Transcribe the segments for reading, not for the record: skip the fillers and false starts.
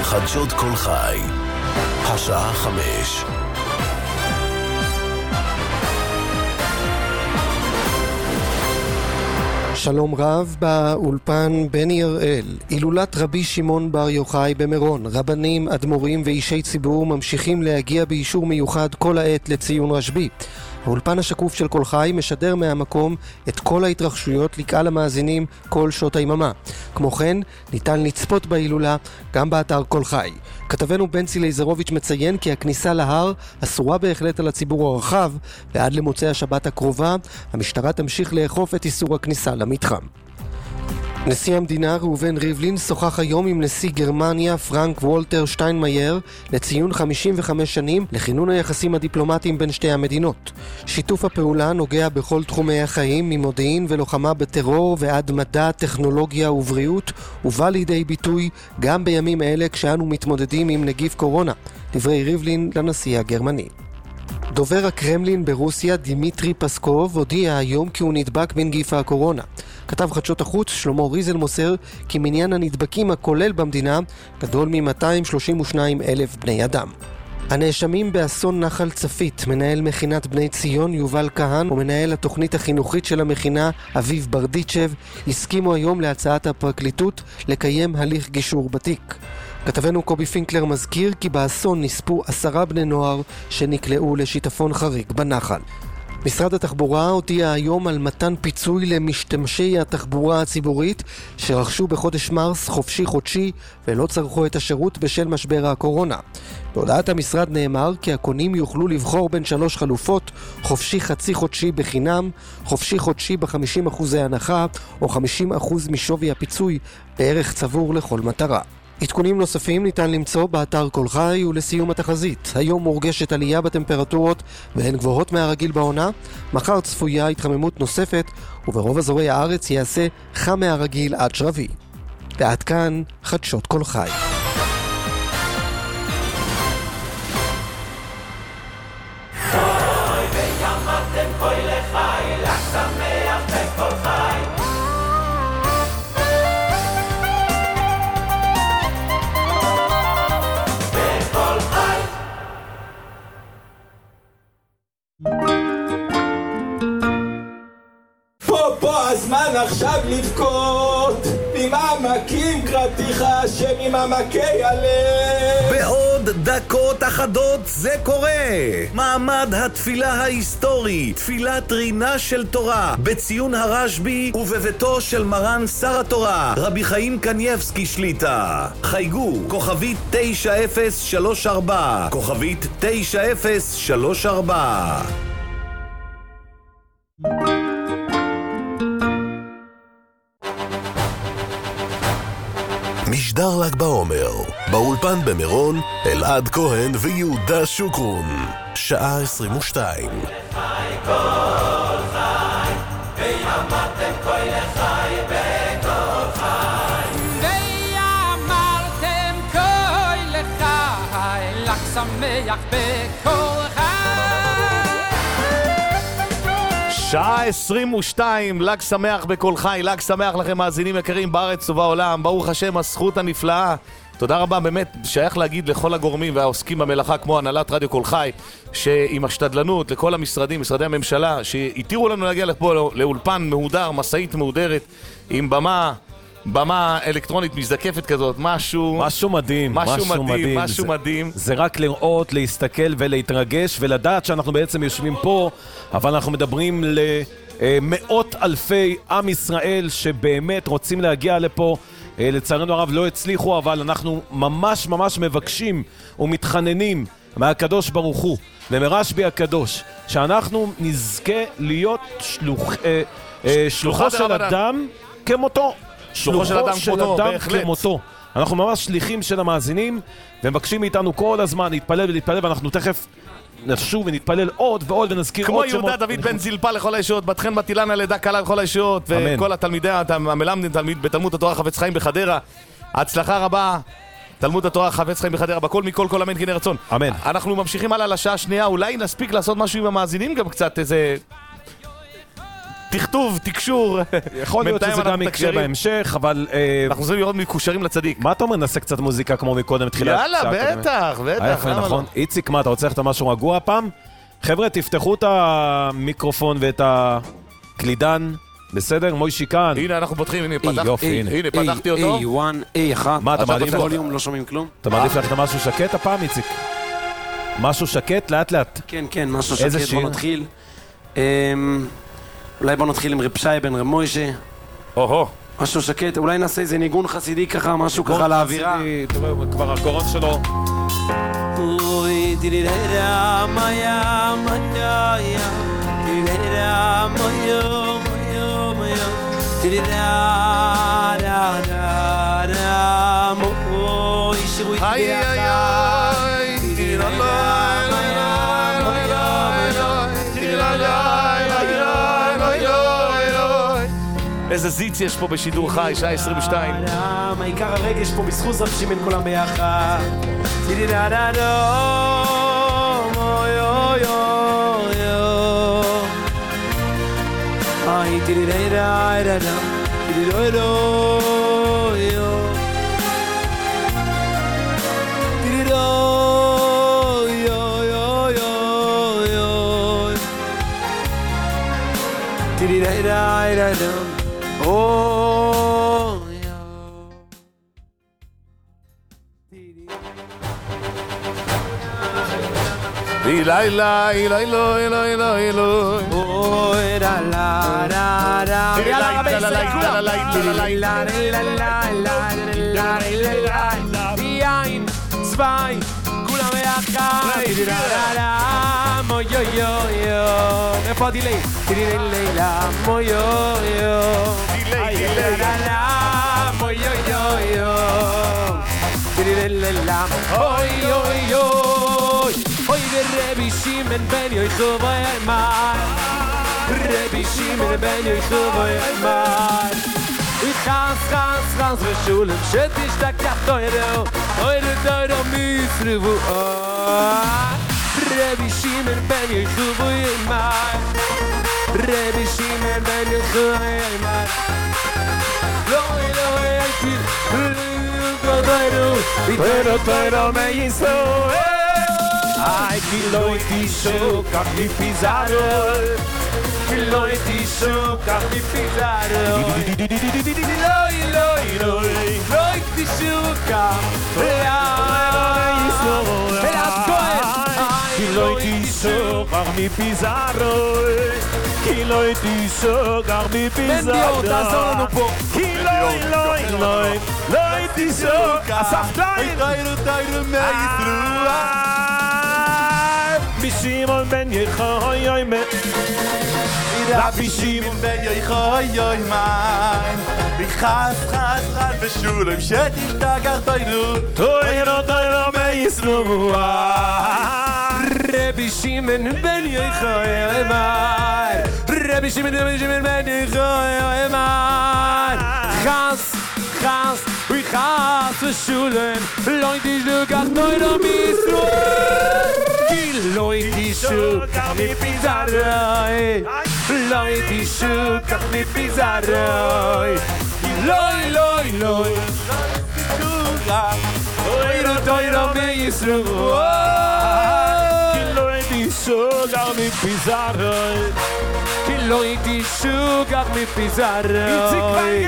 חדשות כל חי, השעה 5. שלום רב, באולפן בני הראל. הילולת רבי שמעון בר יוחאי במירון. רבנים, אדמו"רים ואישי ציבור ממשיכים להגיע באישור מיוחד כל העת לציון רשב"י. האולפן השקוף של כל חי משדר מהמקום את כל ההתרחשויות לקהל המאזינים כל שעות היממה. כמו כן, ניתן לצפות בהילולה גם באתר כל חי. כתבנו בנצי לייזרוביץ' מציין כי הכניסה להר אסורה בהחלט על הציבור הרחב, ועד למוצאי השבת הקרובה המשטרה תמשיך לאכוף את איסור הכניסה למתחם. נשיא המדינה ראובן ריבלין שוחח היום עם נשיא גרמניה פרנק וולטר שטיינמאייר לציון 55 שנים לכינון היחסים הדיפלומטיים בין שתי המדינות. שיתוף הפעולה נוגע בכל תחומי החיים, ממודיעין ולוחמה בטרור ועד מדע, טכנולוגיה ובריאות, ובא לידי ביטוי גם בימים אלה כשאנו מתמודדים עם נגיף קורונה. דברי ריבלין לנשיא הגרמני. דובר הקרמלין ברוסיה דימיטרי פסקוב הודיע היום כי הוא נדבק בנגיף הקורונה. כתב חדשות החוץ שלמה ריזל מוסר כי מניין הנדבקים הכולל במדינה גדול מ-232,000 בני אדם. הנאשמים באסון נחל צפית, מנהל מכינת בני ציון יובל כהן ומנהל התוכנית החינוכית של המכינה אביב ברדיצ'ב הסכימו היום להצעת הפרקליטות לקיים הליך גישור בתיק. כתבנו קובי פינקלר מזכיר כי באסון נספו 10 בני נוער שנקלעו לשיטפון חריג בנחל. משרד התחבורה הודיע היום על מתן פיצוי למשתמשי התחבורה הציבורית שרכשו בחודש מרס חופשי חודשי ולא צרכו את השירות בשל משבר הקורונה. בהודעת המשרד נאמר כי הקונים יוכלו לבחור בין 3 חלופות: חופשי חצי חודשי בחינם, חופשי חודשי ב50% הנחה או 50% משווי הפיצוי בערך צבור לכל מטרה. עדכונים נוספים ניתן למצוא באתר כל חי. ולסיום התחזית, היום מורגשת עלייה בטמפרטורות והן גבוהות מהרגיל בעונה. מחר צפויה התחממות נוספת וברוב אזורי הארץ יעשה חם מהרגיל עד שרבי. ועד כאן חדשות כל חי. הזמן עכשיו לבכות ממעמקים קראתיך השם ממעמקי הלב. בעוד דקות אחדות זה קורה. מעמד התפילה ההיסטורי, תפילת רינה של תורה בציון הרשב"י ובביתו של מרן שר התורה רבי חיים קנייבסקי שליטה. חייגו כוכבית 9034 כוכבית 9034. משדר ל"ג בעומר, באולפן במירון, אלעד כהן ויהודה שוקרון, שעה 22. שעה 22, ל"ג שמח בכל חי, ל"ג שמח לכם מאזינים יקרים בארץ ובעולם, ברוך השם, הזכות הנפלאה. תודה רבה, באמת שייך להגיד לכל הגורמים והעוסקים במלאכה כמו הנהלת רדיו כל חי, שעם השתדלנות לכל המשרדים, משרדי הממשלה, שהתירו לנו להגיע לפה לאולפן מהודר, מסעית מהודרת, עם במה אלקטרונית מזדקפת כזאת, משהו מדהים, משהו מדהים. זה רק לראות, להסתכל ולהתרגש ולדעת שאנחנו בעצם יושבים פה, אבל אנחנו מדברים למאות אלפי עם ישראל שבאמת רוצים להגיע לפה. לצערנו הרב לא הצליחו, אבל אנחנו ממש מבקשים ומתחננים מהקדוש ברוך הוא ומרשב"י הקדוש שאנחנו נזכה להיות שלוחו של אדם כמותו. שלוחו של אדם כמותו. אנחנו ממש שליחים של המאזינים ומבקשים מאיתנו כל הזמן להתפלל ואנחנו תכף נשוב ונתפלל עוד ועוד ונזכיר כמו עוד שמות. כמו יהודה דוד בן זלפה לכל הישועות, בת חן בת אילנה לידה קלה לכל הישועות, וכל התלמידי המלמדים בתלמוד התורה חפץ חיים בחדרה, הצלחה רבה. תלמוד התורה חפץ חיים בחדרה, בכל מכל כל אמן כן יהי רצון. אמן. אנחנו ממשיכים הלאה לשעה השנייה, אולי נספיק לעשות משהו עם המאזינים גם קצת, איזה תכתוב, תקשור. יכול להיות שזה גם יקרה בהמשך, אבל... אנחנו רוצים לראות מקושרים לצדיק. מה אתה אומר, נעשה קצת מוזיקה כמו מקודם, תחילת... יאללה, בטח, בטח. נכון. איציק, מה, אתה רוצה ללכת משהו רגוע הפעם? חבר'ה, תפתחו את המיקרופון ואת הקלידן. בסדר? מוישי כאן. הנה, אנחנו פותחים, הנה, פתחתי אותו. A1. מה, אתה מעדיף... ווליום, לא שומעים כלום. אתה מעדיף ללכת משהו שקט הפעם, איציק? משהו שקט, לאט לאט. כן, משהו שקט, בוא נתחיל. אולי בוא נתחיל עם רב שי בן רב מוישה. משהו שקט, אולי נעשה איזה ניגון חסידי ככה, משהו ככה לאווירה. כבר הקורון שלו. אוי, דידידה, מיה, מיה, דידידה, מיה, מיה, מיה, דידידה, דה, דה, דה, מוי, שירו איתי איזה זיץ יש פה בשידור חי, שעה 22. העיקר הרגש פה בזכות רב שמעון כולם ביחד. יין, צווי, כולם ביחד. מויו, איפה הדילי? לילה, מויו, לילה, מויו, אוי ורבי שמעון בן יעקב אמר, רבי שמעון בן יעקב אמר, חס ושולם שתשתכח תוירו מישרבו. רבי שמעון בן יעקב אמר, רבי שמעון בן יעקב אמר, לא תוירו מישראל. Ai, que noite choca, me pisaram. Que noite choca, me pisaram. Noite choca, que noite choca, me pisaram. Que noite choca, me pisaram. Que noite choca, saftai. רבי שמעון בן יוחאי רבי שמעון בן יוחאי חס ושולם שתשתכח תוירו מישראל. רבי שמעון בן יוחאי רבי שמעון בן יוחאי חס ושולם לא תשתכח תוירו מישראל. לא תשכח מפיזרוי, לא תשכח מפיזרוי, לא תשכח תוירו מישראל. לא תשכח מפיזרוי, לא תשכח מפיזרוי,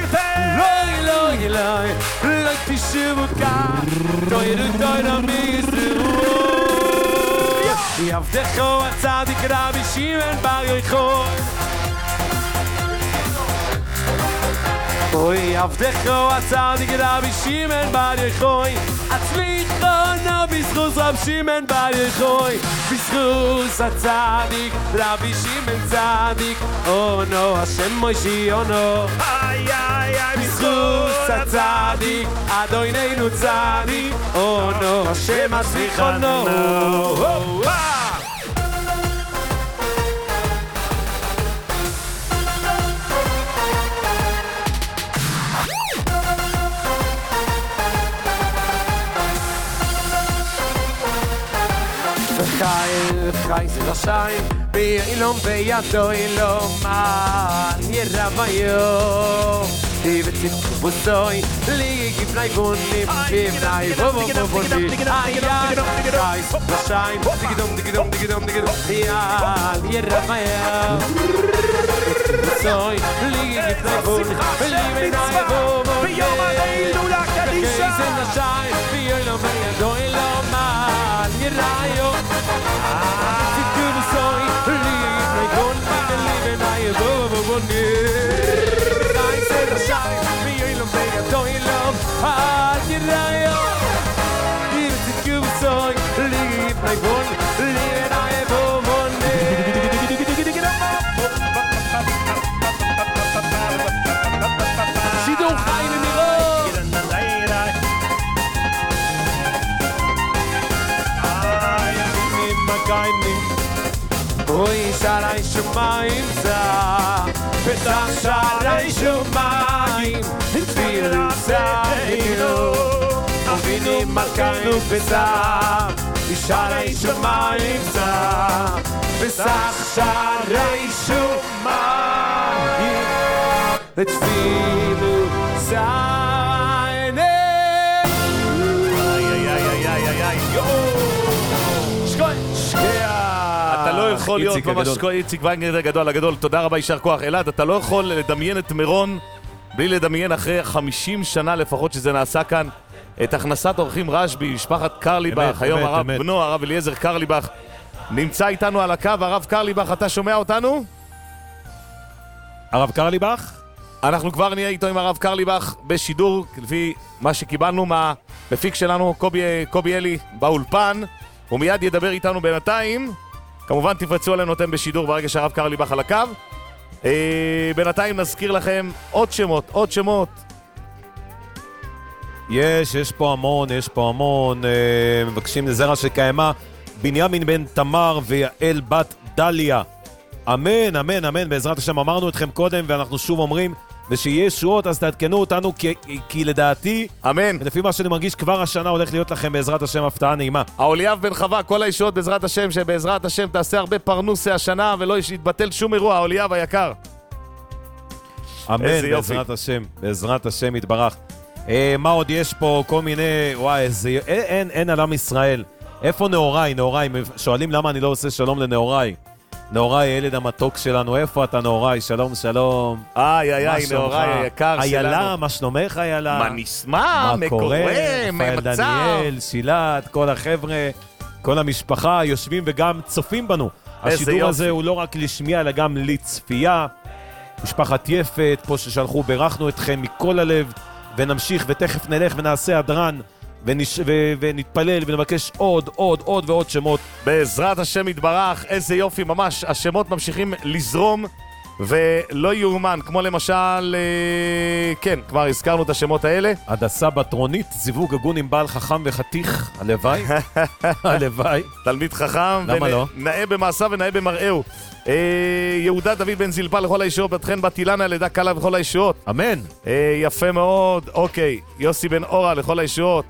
לא תשכח תוירו מישראל. יעבדך הצדיק רבי שמעון בר יוחאי, אוי יעבדך הצדיק רבי שמעון בר יוחאי, הצליחנו בזכות רבי שמעון בר יוחאי, בזכות הצדיק רבי שמעון צדיק, אונו השם מוישי אונו, בזכות הצדיק אדוננו צדיק, אונו השם הצליחנו. Kaiser Rashaim Be'ilom ve'yado iloman Yeravayo Tivetzim kubusoi Ligi b'nai bunim B'nai bunim Ayay Kaiser Rashaim Digidom digidom digidom digidom Yal Yeravayo kubusoi Ligi b'nai bunim B'nai bunim ביום ההילולה קדישה Kaiser Rashaim Be'ilom ve'yado iloman Yerayo Kubusoi Ligi b'nai bunim B'nai bunim Kaiser Rashaim Be'ilom ve'yado iloman Yerayo Kubusoi Ligi b'nai bunim B'nai bunim שידור חי ממירון אוי שערי שמיים זה פתח שערי שמיים תפילו זהינו אבינים מלכנו בזהב שערי שמיים זה פתח שערי שמיים תפילו זהינו אתה לא יכול להיות ממש איציק ויינגר הגדול, תודה רבה, יישר כוח. אלעד, אתה לא יכול לדמיין את מירון בלי לדמיין אחרי 50 שנה לפחות שזה נעשה כאן, את הכנסת אורחים רשב"י, משפחת קרליבך, היום הרב בנו, הרב אליעזר קרליבך, נמצא איתנו על הקו. הרב קרליבך, אתה שומע אותנו? הרב קרליבך? אנחנו כבר נהיה איתו עם הרב קרליבך בשידור, לפי מה שקיבלנו מהמפיק שלנו, קובי אלי, באולפן, הוא מיד ידבר איתנו בינתיים. כמובן תפרצו עלינו אתם בשידור ברגע שהרב קרליבך על הקו. בינתיים נזכיר לכם עוד שמות. יש פה המון, מבקשים לזרע שקיימה, בנימין בן תמר ויעל בת דליה. אמן, בעזרת השם. אמרנו אתכם קודם ואנחנו שוב אומרים, ושיהיה ישועות אז תעדכנו אותנו, כי לדעתי, אמן, ולפי מה שאני מרגיש כבר השנה הולך להיות לכם בעזרת השם הפתעה נעימה. האוליאב בן חווה, כל הישועות בעזרת השם, שבעזרת השם תעשה הרבה פרנוסי השנה ולא יתבטל שום אירוע, האוליאב היקר. אמן, בעזרת השם יתברך. מה עוד יש פה? כל מיני, וואי, אין על עם ישראל. איפה נאוריי? שואלים למה אני לא עושה שלום לנאוריי. נאוריי, הילד המתוק שלנו, איפה אתה נאוריי? שלום. איי, נאוריי היקר שלנו. איילה, מה שלומך איילה? מה נשמע? מה קורה? מה מצב? דניאל, שילת, כל החבר'ה, כל המשפחה יושבים וגם צופים בנו. השידור הזה הוא לא רק לשמיע, אלא גם לצפייה. משפחת יפת, פה ששלחו, ברכנו אתכם מכל הלב, ונמשיך ותכף נלך ונעשה הדרן. ונתפלל ונבקש עוד ועוד שמות. בעזרת השם יתברך, איזה יופי ממש, השמות ממשיכים לזרום ולא יאומן, כמו למשל, כן, כבר הזכרנו את השמות האלה. הדסה בטרונית, זיווג הגון עם בעל חכם וחתיך, הלוואי. תלמיד חכם, למה לא? נאה במעשה ונאה במראהו. יהודה דוד בן זלפה לכל הישועות, בת חן בת אילנה לידה קלה וכל הישועות. אמן. יפה מאוד, אוקיי. יוסי בן אורה לכל הישועות.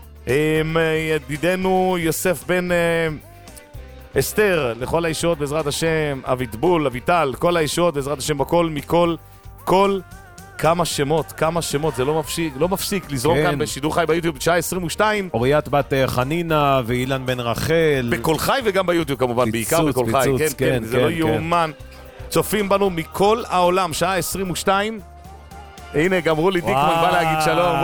ידידנו יוסף בן אסתר לכל הישועות בעזרת השם, אביטבול, אביטל, כל הישועות בעזרת השם בכל, מכל, כמה שמות, זה לא מפסיק לזרום כאן בשידור חי ביוטיוב בשעה 22. אוריית בת חנינה ואילן בן רחל. בכל חי וגם ביוטיוב כמובן, בעיקר בכל חי, כן, זה לא יאומן. צופים בנו מכל העולם, שעה 22. הנה, גם רולי דיקמן בא להגיד שלום.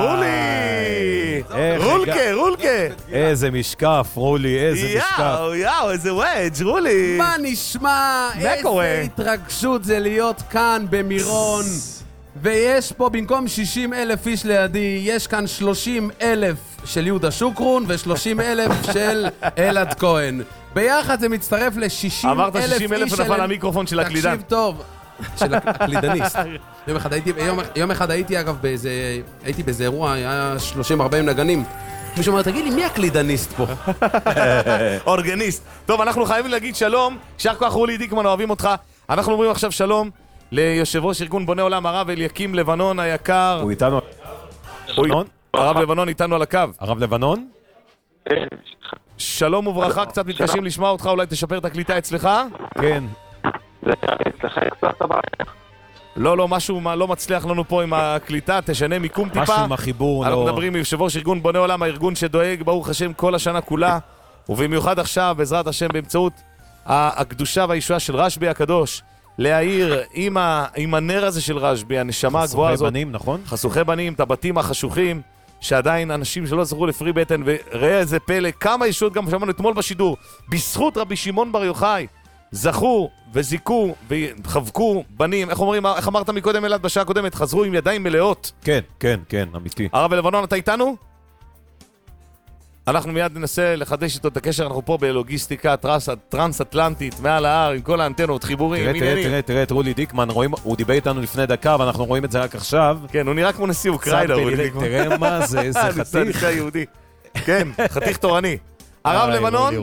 רולקה. איזה משקף, רולי, איזה משקף. יאו, איזה וויג', רולי. מה נשמע? איזה התרגשות זה להיות כאן במירון. ויש פה במקום 60,000 איש לידי, יש כאן 30,000 של יהודה שוקרון ו30,000 של אלעד כהן. ביחד זה מצטרף ל60,000 אמרת 60,000 ונפל המיקרופון של הקלידן. תקשיב טוב. של הקלידניסט. יום אחד הייתי אגב באיזה אירוע, היה 30-40 נגנים. מישהו אומר, תגיד לי, מי הקלידניסט פה? אורגניסט. טוב, אנחנו חייבים להגיד שלום. יישר כוח רולי דיקמן, אוהבים אותך. אנחנו אומרים עכשיו שלום ליושב ראש ארגון בוני עולם, הרב אליקים לבנון היקר. הוא איתנו. הרב לבנון איתנו על הקו. הרב לבנון? שלום וברכה, קצת מתקשים לשמוע אותך, אולי תשפר את הקליטה אצלך? כן. לא, משהו לא מצליח לנו פה עם הקליטה, תשנה מיקום טיפה. משהו עם החיבור, אנחנו לא... מדברים עם יושב ראש ארגון בוני עולם, הארגון שדואג, ברוך השם, כל השנה כולה, ובמיוחד עכשיו, בעזרת השם, באמצעות הקדושה והישועה של רשב"י הקדוש, להאיר עם הנר הזה של רשב"י, הנשמה הגבוהה הזאת. חשוכי בנים, נכון? חשוכי בנים, את הבתים החשוכים, שעדיין אנשים שלא זכו לפרי בטן, וראה איזה פלא, כמה ישועות גם שמענו אתמול בשידור, בזכות רבי שמעון בר יוחאי, זכו וזיקו וחבקו בנים, איך אומרים, איך אמרת מקודם אלעד בשעה הקודמת, חזרו עם ידיים מלאות. כן, אמיתי. הרב לבנון, אתה איתנו? אנחנו מיד ננסה לחדש איתו את הקשר, אנחנו פה בלוגיסטיקה טרנס-אטלנטית, מעל ההר, עם כל האנטנות, חיבורים, עניינים. תראה את רולי דיקמן, הוא דיבר איתנו לפני דקה, ואנחנו רואים את זה רק עכשיו. כן, הוא נראה כמו נשיא אוקראינה, רולי דיקמן. תראה מה זה, איזה חתיך. כן, חתיך תורני. הרב לבנון?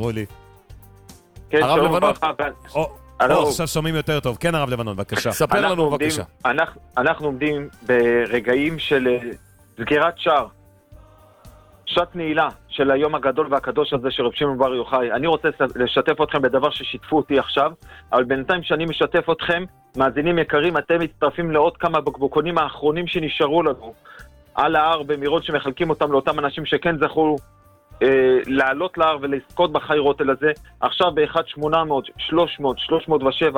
כן, שלום וברכה. עכשיו שומעים יותר טוב. כן, הרב לבנון, בבקשה. ספר לנו, בבקשה. אנחנו עומדים ברגעים של סגירת שער. שעת נעילה של היום הגדול והקדוש הזה של רבי שמעון בר יוחאי. אני רוצה לשתף אתכם בדבר ששיתפו אותי עכשיו, אבל בינתיים שאני משתף אתכם, מאזינים יקרים, אתם מצטרפים לעוד כמה בקבוקונים האחרונים שנשארו לנו על ההר במירון, שמחלקים אותם לאותם אנשים שכן זכו לעלות להר ולזכות בחיירוטל הזה. עכשיו ב-1-800-300-307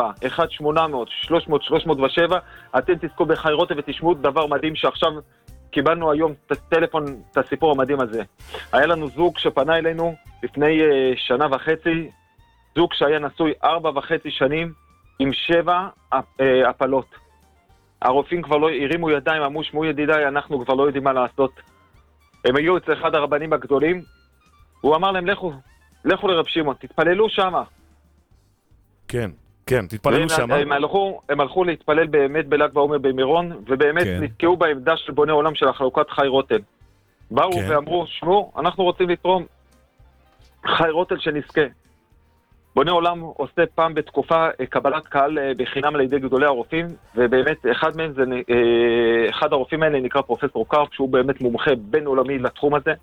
1-800-300-307 אתם תזכו בחיירוטל ותשמעו דבר מדהים שעכשיו קיבלנו היום טלפון, את הסיפור המדהים הזה. היה לנו זוג שפנה אלינו לפני 1.5 שנה, זוג שהיה נשוי 4.5 שנים עם 7 הפלות. הרופאים כבר לא הרימו ידיים, אמרו שמעו ידידיי, אנחנו כבר לא יודעים מה לעשות. הם היו אצל אחד הרבנים הגדולים, הוא אמר להם לכו לרב שמעון, תתפללו שמה. כן, תתפללו שמה. הם הלכו להתפלל באמת בל"ג בעומר במירון, ובאמת נתקעו בעמדה של בוני עולם של החלוקת חי רוטל. באו ואמרו, שמעו, אנחנו רוצים לתרום חי רוטל שנזכה. בוני עולם עושה פעם בתקופה קבלת קהל בחינם על ידי גדולי הרופאים, ובאמת אחד הרופאים האלה נקרא פרופסור קרפ, שהוא באמת מומחה בין עולמי לתחום הזה,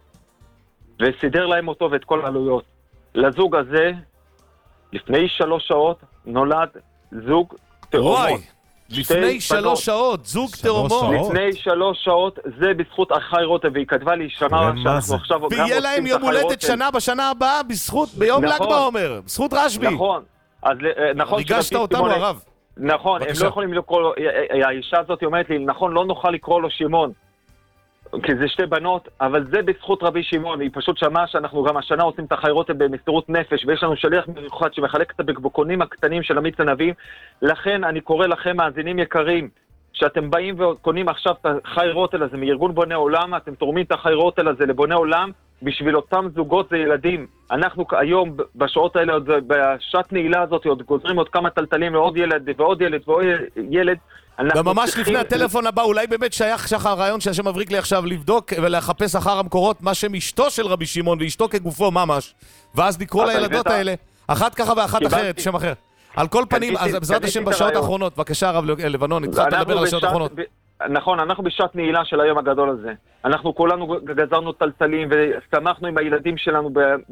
וסידר להם אותו ואת כל העלויות. לזוג הזה, לפני 3 שעות, נולד זוג תאומות. לפני 3 שעות, זוג תאומות. לפני 3 שעות, זה בזכות החי רוטל, והיא כתבה לי שנה שאנחנו עכשיו גם ויהיה להם יום הולדת שנה בשנה הבאה, ביום ל"ג בעומר, בזכות רשב"י. נכון. ריגשת אותנו הרב. נכון, הם לא יכולים לקרוא, האישה הזאת אומרת לי, נכון, לא נוכל לקרוא לו שמעון, כי זה 2 בנות, אבל זה בזכות רבי שמעון. היא פשוט שמעה שאנחנו גם השנה עושים את החיירוטל במסירות נפש, ויש לנו שליח מיוחד שמחלק את הבקבוקונים הקטנים של המיץ ענבים. לכן אני קורא לכם, מאזינים יקרים, שאתם באים וקונים עכשיו את החיירוטל הזה מארגון בוני עולם, אתם תורמים את החיירוטל הזה לבוני עולם, בשביל אותם זוגות וילדים. אנחנו היום, בשעות האלה, בשעת נעילה הזאת, עוד גוזרים עוד כמה טלטלים לעוד ילד ועוד ילד ועוד ילד. וממש לפני הטלפון הבא, אולי באמת שייך שחר הרעיון שהשם מבריק לי עכשיו לבדוק ולחפש אחר המקורות, מה שם אשתו של רבי שמעון ואשתו כגופו ממש, ואז לקרוא לילדות האלה, אחת ככה ואחת אחרת, שם אחר. על כל פנים, אז בעזרת השם בשעות האחרונות, בבקשה הרב לבנון, התחלת לדבר על השעות האחרונות. נכון, אנחנו בשעת נעילה של היום הגדול הזה. אנחנו כולנו גזרנו טלטלים ושמחנו עם הילדים שלנו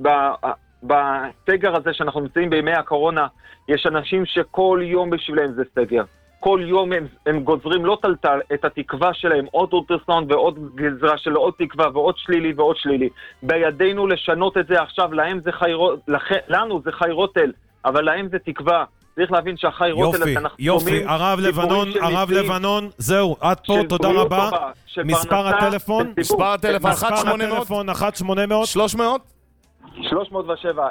בסגר הזה שאנחנו נמצאים בימי הקורונה. יש אנשים שכל יום בשבילם זה סגר. כל יום הם גוזרים לא טלטל את התקווה שלהם, עוד אולטרסאונד ועוד גזרה של עוד תקווה ועוד שלילי ועוד שלילי. בידינו לשנות את זה עכשיו, לנו זה חי רוטל, אבל להם זה תקווה. צריך להבין שהחי רוטל הזה אנחנו יופי, הרב לבנון, זהו, עד פה, תודה רבה. מספר הטלפון, 1-800 307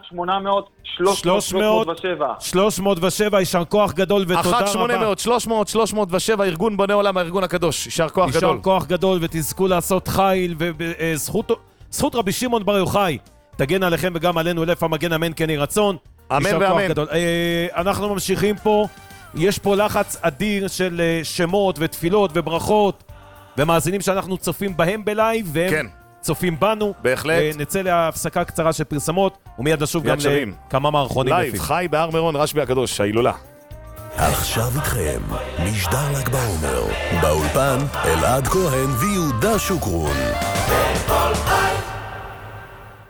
1-800-307 יישר כוח גדול ותודה רבה. 1-800-300-307 ארגון בוני עולם, הארגון הקדוש, יישר כוח גדול. יישר כוח גדול ותזכו לעשות חיל, וזכות רבי שמעון בר יוחאי תגן עליכם וגם עלינו, אלף המגן אמן כן יהי רצון. אמן ואמן. אנחנו ממשיכים פה, יש פה לחץ אדיר של שמות ותפילות וברכות ומאזינים שאנחנו צופים בהם בלייב והם צופים בנו. בהחלט. נצא להפסקה קצרה של פרסמות ומיד נשוב גם לכמה מערכונים לייב, חי בהר מירון, רשב"י הקדוש, ההילולה. עכשיו איתכם, משדר ל"ג בעומר, באולפן אלעד כהן ויהודה שוקרון.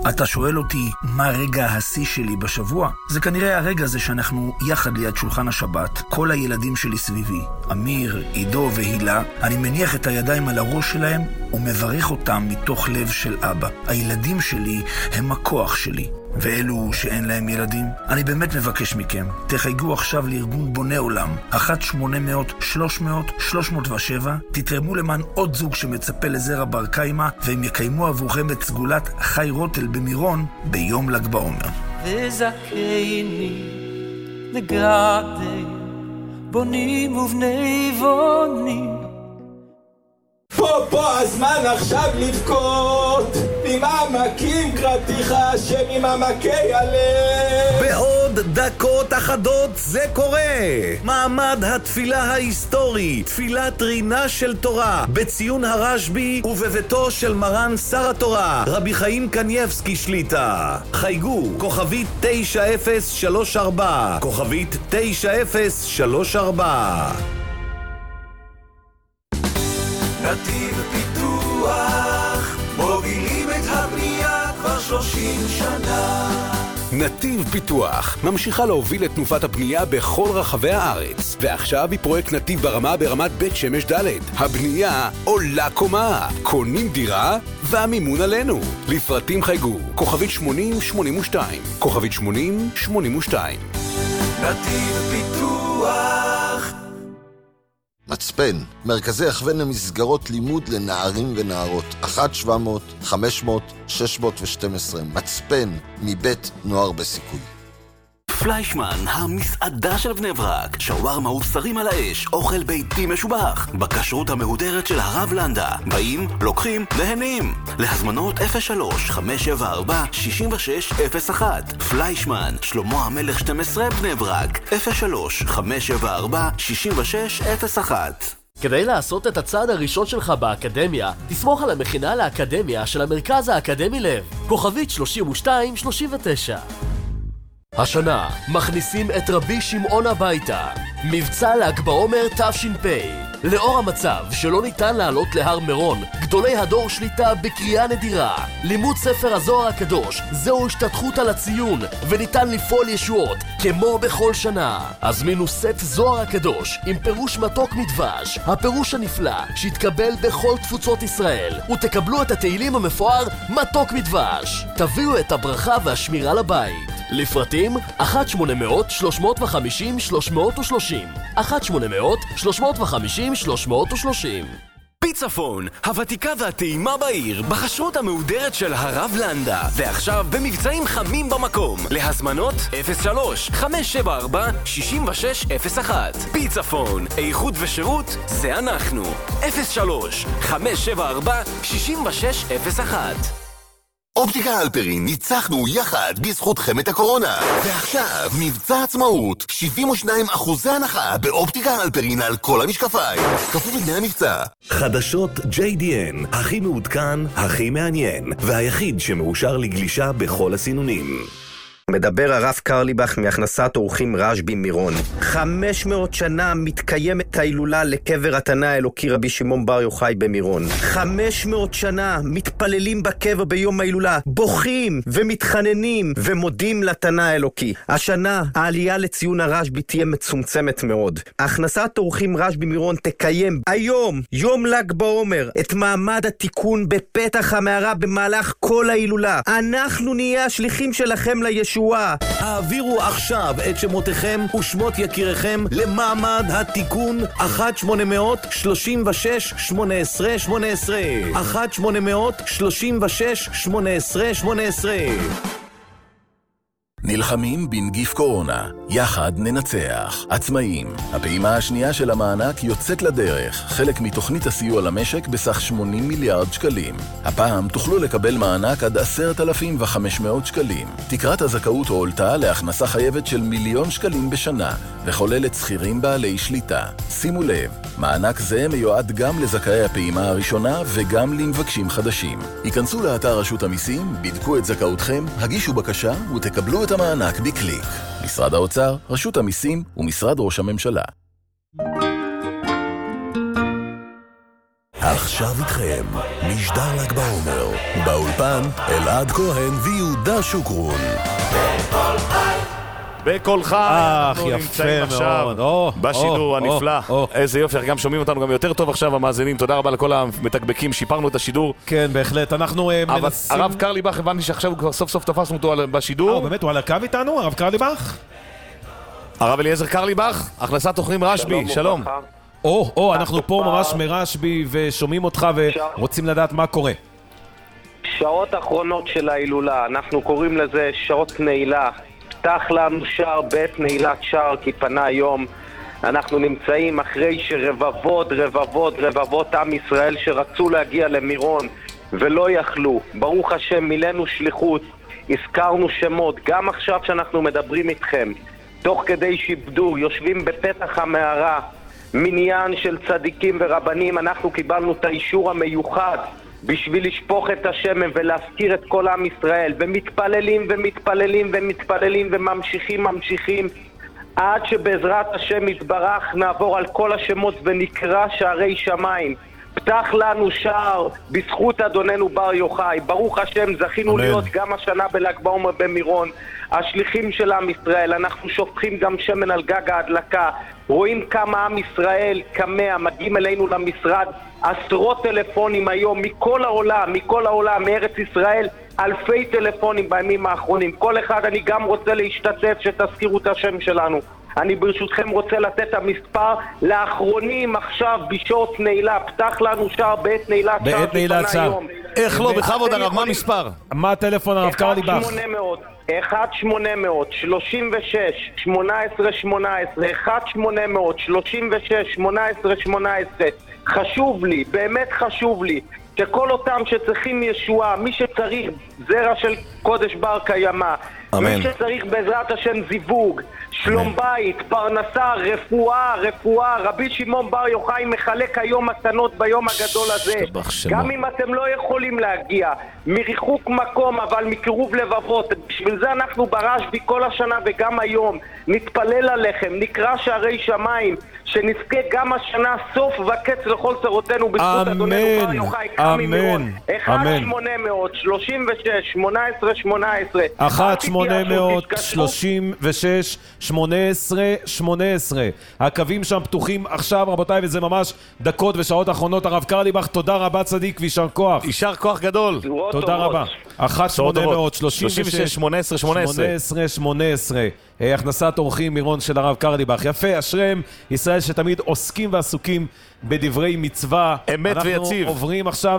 אתה שואל אותי מה רגע השיא שלי בשבוע? זה כנראה הרגע הזה שאנחנו יחד ליד שולחן השבת, כל הילדים שלי סביבי, אמיר, עידו והילה. אני מניח את הידיים על הראש שלהם ומברך אותם מתוך לב של אבא. הילדים שלי הם הכוח שלי. ואלו שאין להם ילדים, אני באמת מבקש מכם, תחייגו עכשיו לארגון בוני עולם, 1-800-300-307, תתרמו למען עוד זוג שמצפה לזרע בר קיימא, והם יקיימו עבורכם את סגולת חי רוטל במירון ביום ל"ג בעומר. וזכני לגדי בונים ובני בונים. פה הזמן עכשיו לבכות, ממעמקים קראתיך השם ממעמקי הלב. בעוד דקות אחדות זה קורה. מעמד התפילה ההיסטורי, תפילת רינה של תורה, בציון הרשב"י ובביתו של מרן שר התורה, רבי חיים קניבסקי שליטה. חייגו, כוכבית 9034, כוכבית 9034. נתיב פיתוח, מובילים את הבנייה כבר 30 שנה. נתיב פיתוח ממשיכה להוביל את תנופת הבנייה בכל רחבי הארץ, ועכשיו היא פרויקט נתיב ברמה ברמת בית שמש ד'. הבנייה עולה קומה, קונים דירה והמימון עלינו. לפרטים חייגו, כוכבית 8082, כוכבית 8082. נתיב פיתוח. מצפן, מרכזי הכוון למסגרות לימוד לנערים ונערות, 1-700-500-612, מצפן, מבית נוער בסיכוי. פליישמן, המסעדה של בני ברק, שווארמה ובשרים על האש, אוכל ביתי משובח, בכשרות המהודרת של הרב לנדה. באים, לוקחים, נהנים. להזמנות 03-574-6601. פליישמן, שלמה המלך 12 בני ברק, 03-574-6601. כדי לעשות את הצעד הראשון שלך באקדמיה, תסמוך על המכינה לאקדמיה של המרכז האקדמי לב, כוכבית 3239. השנה מכניסים את רבי שמעון הביתה. מבצע ל"ג בעומר תש"פ. לאור המצב שלא ניתן לעלות להר מירון, גדולי הדור שליטה בקריאה נדירה. לימוד ספר הזוהר הקדוש, זהו השתתחות על הציון, וניתן לפעול ישועות, כמו בכל שנה. הזמינו סט זוהר הקדוש עם פירוש מתוק מדבש, הפירוש הנפלא שהתקבל בכל תפוצות ישראל, ותקבלו את התהילים המפואר מתוק מדבש. תביאו את הברכה והשמירה לבית. לפרטים 1-800-350-330, 1-800-350-330. פיצפון, הוותיקה והטעימה בעיר, בחשרות המהודרת של הרב לנדה, ועכשיו במבצעים חמים במקום. להזמנות 03-574-6601. פיצפון, איכות ושירות, זה אנחנו. 03-574-6601. אופטיקה הלפרין, ניצחנו יחד בזכותכם את הקורונה. ועכשיו, מבצע עצמאות, 72% הנחה באופטיקה הלפרין על כל המשקפיים. כפוף לתנאי המבצע. חדשות JDN, הכי מעודכן, הכי מעניין, והיחיד שמאושר לגלישה בכל הסינונים. מדבר הרב קרליבך מהכנסת אורחים רשב"י מירון. 500 שנה מתקיימת ההילולה לקבר התנא האלוקי רבי שמעון בר יוחאי במירון. 500 שנה מתפללים בקבר ביום ההילולה, בוכים ומתחננים ומודים לתנא האלוקי. השנה העלייה לציון הרשב"י תהיה מצומצמת מאוד. הכנסת אורחים רשב"י מירון תקיים היום, יום ל"ג בעומר, את מעמד התיקון בפתח המערה במהלך כל ההילולה. אנחנו נהיה השליחים שלכם לישוע. העבירו עכשיו את שמותיכם ושמות יקיריכם למעמד התיקון 1-800-36-18-18 1-800-36-18-18. נלחמים בנגיף קורונה, יחד ננצח. עצמאים, הפעימה השנייה של המענק יוצאת לדרך, חלק מתוכנית הסיוע למשק בסך 80 מיליארד שקלים. הפעם תוכלו לקבל מענק עד 10,500 שקלים. תקרת הזכאות הועלתה להכנסה חייבת של 1,000,000 שקלים בשנה, וכוללת שכירים בעלי שליטה. שימו לב, מענק זה מיועד גם לזכאי הפעימה הראשונה וגם למבקשים חדשים. היכנסו לאתר רשות המיסים, בדקו את זכאותכם, הגישו בקשה ותקבלו את המענק בקליק. משרד האוצר, רשות המיסים ומשרד ראש הממשלה. עכשיו איתכם, משדר ל"ג בעומר. באולפן, אלעד כהן ויהודה שוקרון. בקול חי, אנחנו נמצאים עכשיו בשידור הנפלא. איזה יופי, גם שומעים אותנו גם יותר טוב עכשיו המאזינים. תודה רבה לכל המתקבקים, שיפרנו את השידור. כן, בהחלט, אנחנו מנסים... הרב קרליבך, הבנתי שעכשיו כבר סוף סוף תפסנו אותו בשידור. באמת, הוא על הקו איתנו, הרב קרליבך? הרב אליעזר קרליבך, הכנסת תוכנים רשב"י, שלום. אנחנו פה ממש מרשב"י ושומעים אותך ורוצים לדעת מה קורה. שעות אחרונות של ההילולה, אנחנו קוראים לזה שעות נעילה. פתח לנו שער בית נעילת שער כי פנה היום. אנחנו נמצאים אחרי שרבבות עם ישראל שרצו להגיע למירון ולא יכלו. ברוך השם, מילאנו שליחות, הזכרנו שמות. גם עכשיו שאנחנו מדברים איתכם, תוך כדי שיבדו, יושבים בפתח המערה מניין של צדיקים ורבנים. אנחנו קיבלנו את האישור המיוחד בשביל לשפוך את השמן ולהזכיר את כל עם ישראל, ומתפללים וממשיכים עד שבעזרת השם יתברך נעבור על כל השמות ונקרא שערי שמיים. פתח לנו שער בזכות אדוננו בר יוחאי. ברוך השם, זכינו להיות גם השנה בל"ג בעומר במירון, השליחים של עם ישראל. אנחנו שופכים גם שמן על גג ההדלקה. רואים כמה עם ישראל כמה מגיעים אלינו למשרד, עשרות טלפונים היום מכל העולם, מארץ ישראל, אלפי טלפונים בימים האחרונים. כל אחד, אני גם רוצה להשתתף שתזכירו את השם שלנו. אני ברשותכם רוצה לתת את המספר לאחרונים עכשיו בשעות נעילה. פתח לנו שער בעת נעילת שער. איך לא, בכבוד הרב, מה המספר? מה הטלפון הרב קרליבך? 1-800-36-18-18 1-800-36-18-18. חשוב לי, באמת חשוב לי, שכל אותם שצריכים ישועה, מי שצריך זרע של קודש בר קיימא, מי שצריך בעזרת השם זיווג, שלום בית, פרנסה, רפואה, רבי שמעון בר יוחאי מחלק היום מתנות ביום הגדול הזה. גם אם אתם לא יכולים להגיע מריחוק מקום אבל מקירוב לבבות, בשביל זה אנחנו ברשב"י כל השנה וגם היום נתפלל עליכם, נקרא שערי שמיים, שנזכה גם השנה סוף וקץ לכל צרותינו בזכות אדוננו בר יוחאי. אמן. 1-800-36-18-18 1-836-18-18. הקווים שם פתוחים עכשיו רבותיי, וזה ממש דקות ושעות אחרונות. הרב קרליבך, תודה רבה צדיק וישר כוח. יישר כוח גדול. תודה רבה. 1-836-18-18 הכנסת אורחים מירון של הרב קרליבך. יפה, אשרם ישראל שתמיד עוסקים ועסוקים בדברי מצווה. אמת ויציב. אנחנו עוברים עכשיו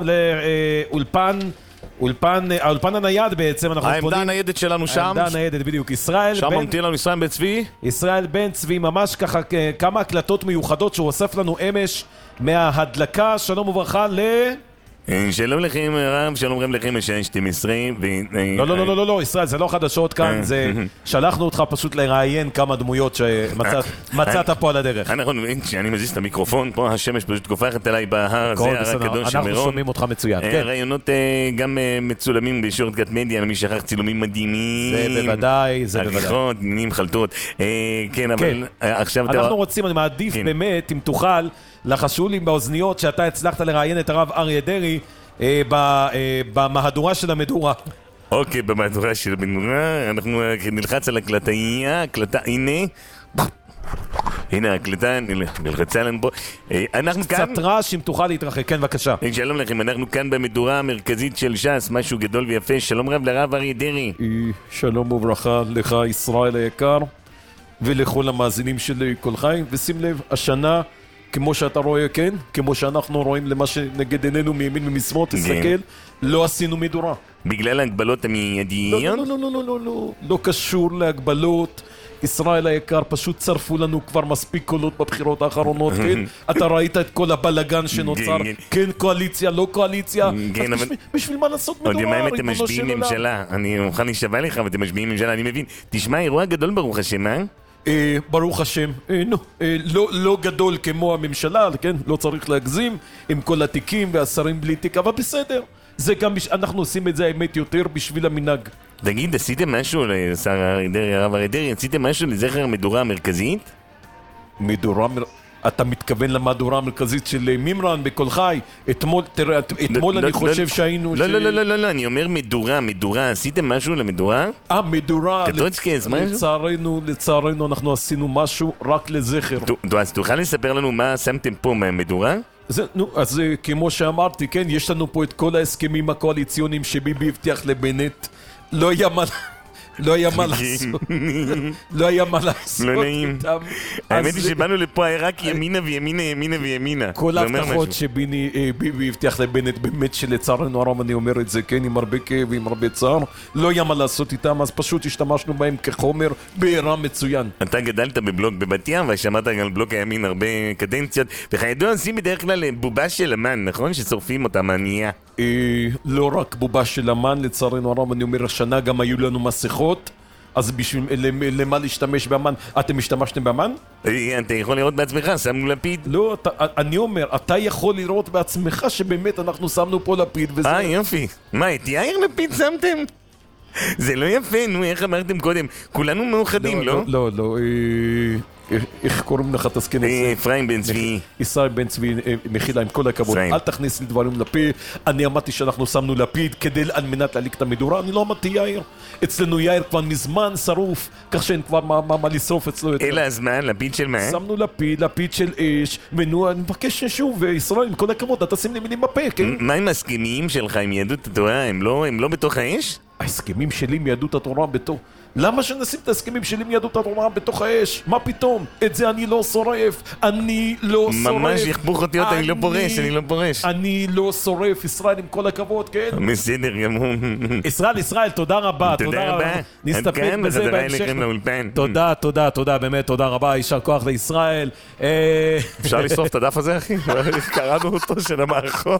האולפן הנייד בעצם. העמדה הניידת שלנו שם. העמדה הניידת בדיוק. שם ממתין לנו ישראל בן צבי. ישראל בן צבי, ממש ככה כמה הקלטות מיוחדות שהוא אוסף לנו אמש מההדלקה. שלום וברכה שלום לכם רב, שלום גם לכם השעה 12. לא, ישראל, זה לא חדשות כאן, זה שלחנו אותך פשוט לראיין כמה דמויות שמצאת פה על הדרך. אני מזיז את המיקרופון, פה השמש פשוט קופחת עליי בהר הזה, הר הקדוש של מירון. אנחנו שומעים אותך מצוין, כן. רעיונות גם מצולמים בשורטקאט מדיה, למי שכח צילומים מדהימים. זה בוודאי. עריכות, עניינים, חלטות. כן, אבל עכשיו... אנחנו רוצים, אני מעדיף באמת, אם תוכל... לחשו לי באוזניות שאתה הצלחת לראיין את הרב אריה דרעי במהדורה של המדורה. אוקיי, במהדורה של המדורה אנחנו נלחץ על הקלטה, הנה הקלטה, נלחצה לנו פה. קצת רעש אם תוכל להתרחק, כן בבקשה. שלום לכם, אנחנו כאן במדורה המרכזית של ש"ס, משהו גדול ויפה. שלום רב לרב אריה דרעי. שלום וברכה לך ישראל היקר ולכל המאזינים של כל חי, ושים לב, השנה כמו שאתה רואה, כן? כמו שאנחנו רואים למה שנגד עינינו מימין ומשמאל, תסתכל, לא עשינו מדורה. בגלל ההגבלות המיידיות? לא קשור להגבלות. ישראל היקר, פשוט צרפו לנו כבר מספיק קולות בבחירות האחרונות, כן? אתה ראית את כל הבלגן שנוצר, כן קואליציה, לא קואליציה, אז בשביל מה לעשות מדורה? עוד יומיים אתם משביעים ממשלה, אני מוכן להישבע לך, אבל אתם משביעים ממשלה, אני מבין. תשמע, אירוע גדול ברוך השם, אה? ברוך השם, לא גדול כמו הממשלה, כן? לא צריך להגזים עם כל התיקים והשרים בלי תיק, אבל בסדר. זה גם, אנחנו עושים את זה האמת יותר בשביל המנהג. תגיד, עשיתם משהו לשר הרב אריה דרעי? עשיתם משהו לזכר המדורה המרכזית? אתה מתכוון למהדורה המרכזית של מימרן בכל חי? אתמול, תראה, אתמול אני חושב שהיינו... לא, אני אומר מדורה, עשיתם משהו למדורה? מדורה, קטוצקי, לצערנו אנחנו עשינו משהו רק לזכר. אז תוכל לספר לנו מה שמתם פה מהמדורה? אז כמו שאמרתי, כן, יש לנו פה את כל ההסכמים הקואליציוניים שביבי הבטיח לבנט. לא היה מה לעשות. לא היה מה לעשות. לא נעים. האמת היא שבאנו לפה רק ימינה וימינה. כל ההבטחות שביבי הבטיח לבנט, באמת שלצערנו הרב אני אומר את זה, כן, עם הרבה כאב ועם הרבה צער, לא היה מה לעשות איתם, אז פשוט השתמשנו בהם כחומר בעירה מצוין. אתה גדלת בבלוג בבת ים, ושמעת על בלוג הימין הרבה קדנציות, וכידוע עושים בדרך כלל בובה של אמן, נכון? ששורפים אותה מענייה. לא רק בובה של אמן, לצערנו הרב אני אומר, השנה גם היו לנו מסכות, אז למה להשתמש באמן? אתם השתמשתם באמן? אתה יכול לראות בעצמך, שמנו לפיד. לא, אני אומר, אתה יכול לראות בעצמך שבאמת אנחנו שמנו פה לפיד וזה... יופי. מה, את יאיר לפיד שמתם? זה לא יפה, נו, איך אמרתם קודם? כולנו מאוחדים, לא? לא, איך קוראים לך תזכן את זה? אפרים בן צבי. ישראל בן צבי, מחילה, עם כל הכבוד, אל תכניס לי דברים לפיד. אני אמרתי שאנחנו שמנו לפיד כדי על מנת להליק את המדורה, אני לא אמרתי יאיר. אצלנו יאיר כבר מזמן שרוף, כך שאין כבר מה לשרוף אצלו יותר. אלא אז מה? לפיד של מה? שמנו לפיד של אש, ונו, אני מבקש שוב, ישראל, עם כל הכבוד, אתה שים לי מילים בפה, כן? מה עם הסכמים שלך עם יהדות התורה? הם לא בתוך האש? ההסכמים שלי עם יהדות התורה בתוך... למה שנשים את ההסכמים שלי עם יהדות התורה בתוך האש? מה פתאום? את זה אני לא שורף. ממש יכפוך אותי אותה, אני לא פורש. אני לא שורף, ישראל, עם כל הכבוד, כן? בסדר גמור. ישראל, תודה רבה. תודה רבה. נסתפק בזה בהמשך. תודה, באמת, תודה רבה. יישר כוח לישראל. אפשר לשרוף את הדף הזה, אחי? קראנו אותו של המערכות.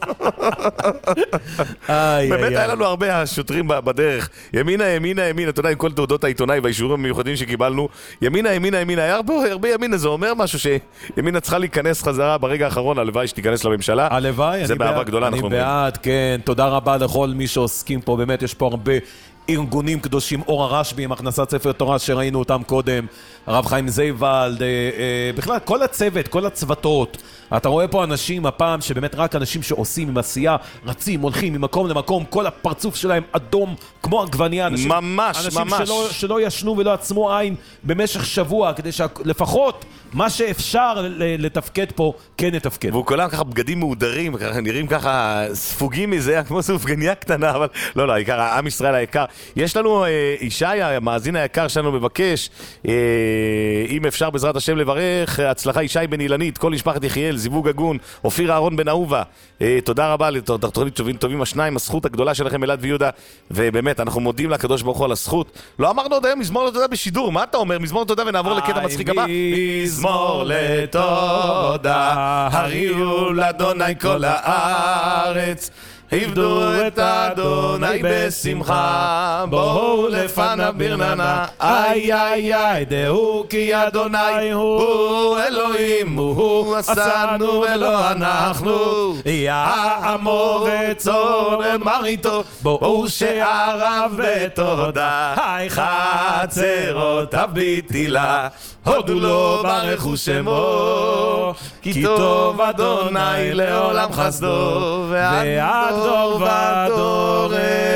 באמת היה לנו הרבה השוטרים בדרך. ימינה, אתה יודע, עם כל תעודות העיתונאי והאישורים המיוחדים שקיבלנו, ימינה, היה הרבה ימינה, זה אומר משהו שימינה צריכה להיכנס חזרה ברגע האחרון, הלוואי שתיכנס לממשלה. הלוואי, זה באהבה גדולה, אני בעד, כן, תודה רבה לכל מי שעוסקים פה, באמת יש פה הרבה ארגונים קדושים, אור הרשב"י עם הכנסת ספר תורה שראינו אותם קודם, הרב חיים זייבלד, בכלל כל הצוות, כל הצוותות, אתה רואה פה אנשים הפעם שבאמת רק אנשים שעושים עם עשייה, רצים, הולכים ממקום למקום, כל הפרצוף שלהם אדום כמו עגבניה, אנשים שלא ישנו ולא עצמו עין במשך שבוע, כדי שלפחות מה שאפשר לתפקד פה כן יתפקד. והוא כולם ככה בגדים מהודרים, נראים ככה ספוגים מזה, כמו סופגניה קטנה, אבל לא, העיקר, עם ישראל היקר. יש לנו ישי, המאזין היקר שלנו מבקש, אם אפשר בעזרת השם לברך, הצלחה ישי בן אילנית, כל משפחת יחיאל, זיווג הגון, אופיר אהרון בן אהובה. תודה רבה לתוכנית טובים השניים, הזכות הגדולה שלכם אלעד ויהודה, ובאמת אנחנו מודים לקדוש ברוך הוא על הזכות. לא אמרנו עוד היום מזמור לתודה בשידור, מה אתה אומר? מזמור לתודה ונעבור לקטע מצחיק הבא. מזמור לתודה, הריעו לאדוני כל הארץ, עבדו את אדוני בשמחה, בואו לפניו ברננה, איי, דעו כי אדוני הוא אלוהים, הוא עשנו ולא אנחנו, יעמו וצור מריתו, בואו שעריו בתודה, חצרות הביתילה, הודו לו ברכו שמו, כי טוב אדוני לעולם חסדו, ועד דור ודור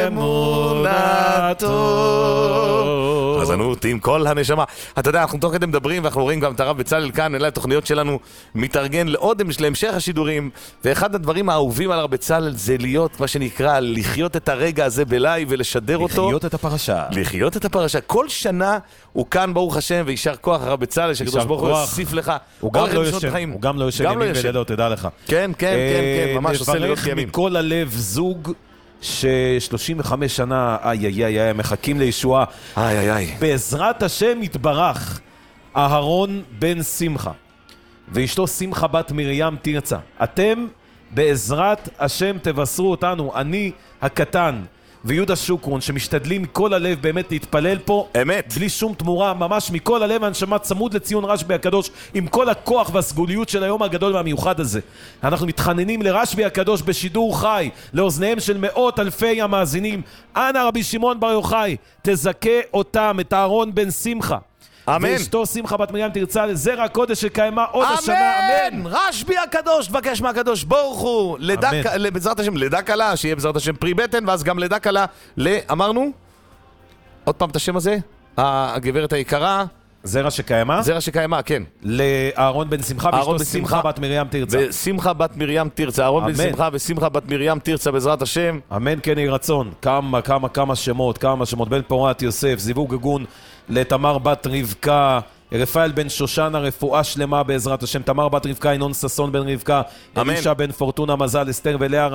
אמונתו. חזנות עם כל הנשמה. אתה יודע, אנחנו תוך כדי מדברים ואנחנו רואים גם את הרב בצלאל כאן, אלה התוכניות שלנו מתארגן לעוד להמשך השידורים, ואחד הדברים האהובים על הרב בצלאל זה להיות, מה שנקרא, לחיות את הרגע הזה בלייב ולשדר אותו. לחיות את הפרשה. כל שנה הוא כאן ברוך השם, וישר כוח הרב בצלאל שקדוש ברוך הוא יוסיף לך. הוא גם לא יושב ימים ולילות, תדע לך. כן, ממש עושה לילות ימים. מכל הלב זוג ש35 שנה מחכים לישועה. בעזרת השם יתברך, אהרון בן שמחה ואשתו שמחה בת מרים תרצה, אתם בעזרת השם תבשרו אותנו, אני הקטן ויהודה שוקרון, שמשתדלים מכל הלב באמת להתפלל פה, אמת, בלי שום תמורה, ממש מכל הלב, הנשמה צמוד לציון רשב"י הקדוש, עם כל הכוח והסגוליות של היום הגדול והמיוחד הזה. אנחנו מתחננים לרשב"י הקדוש בשידור חי, לאוזניהם של מאות אלפי המאזינים, אנא רבי שמעון בר יוחאי, תזכה אותם, את אהרון בן שמחה, אמן. ואשתו שמחה בת מרים תרצה לזרע קודש שקיימה עוד השנה, אמן. רשב"י הקדוש, תבקש מהקדוש ברוך הוא, בעזרת השם, לידה קלה, שיהיה בעזרת השם פרי בטן, ואז גם לידה קלה, אמרנו? עוד פעם את השם הזה? הגברת היקרה. זרע שקיימה? זרע שקיימה, כן. לאהרון בן שמחה ואשתו שמחה בת מרים תרצה. ושמחה בת מרים תרצה, אהרון בן שמחה ושמחה בת מרים תרצה בעזרת השם. אמן כן יהי רצון. כמה שמות, בן פורת יוסף, זיווג הגון לתמר בת רבקה, רפאל בן שושנה, רפואה שלמה בעזרת השם, תמר בת רבקה, ינון ששון בן רבקה, אלישע בן פורטונה מזל, אסתר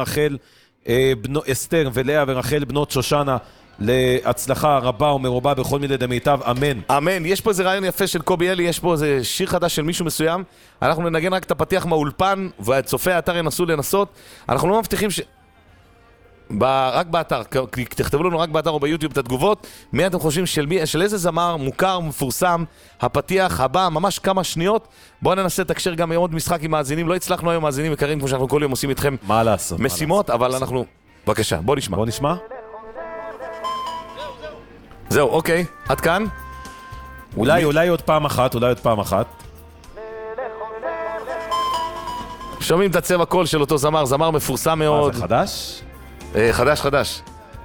ולאה ורחל בנות שושנה, להצלחה רבה ומרובה בכל מיני דמיטב, אמן. אמן. יש פה איזה רעיון יפה של קובי אלי, יש פה איזה שיר חדש של מישהו מסוים, אנחנו ננגן רק את הפתיח מהאולפן, והצופי האתר ינסו לנסות, אנחנו לא מבטיחים רק באתר, תכתבו לנו רק באתר או ביוטיוב את התגובות, מי אתם חושבים של איזה זמר מוכר, מפורסם, הפתיח הבא, ממש כמה שניות, בואו ננסה לתקשר גם עוד משחק עם מאזינים, לא הצלחנו היום מאזינים יקרים, כמו שאנחנו כל יום עושים איתכם מה לעשות, משימות, אבל אנחנו, בבקשה, בואו נשמע. זהו, אוקיי, עד כאן. אולי עוד פעם אחת. שומעים את הצבע קול של אותו זמר מפורסם מאוד. מה זה, חדש? חדש.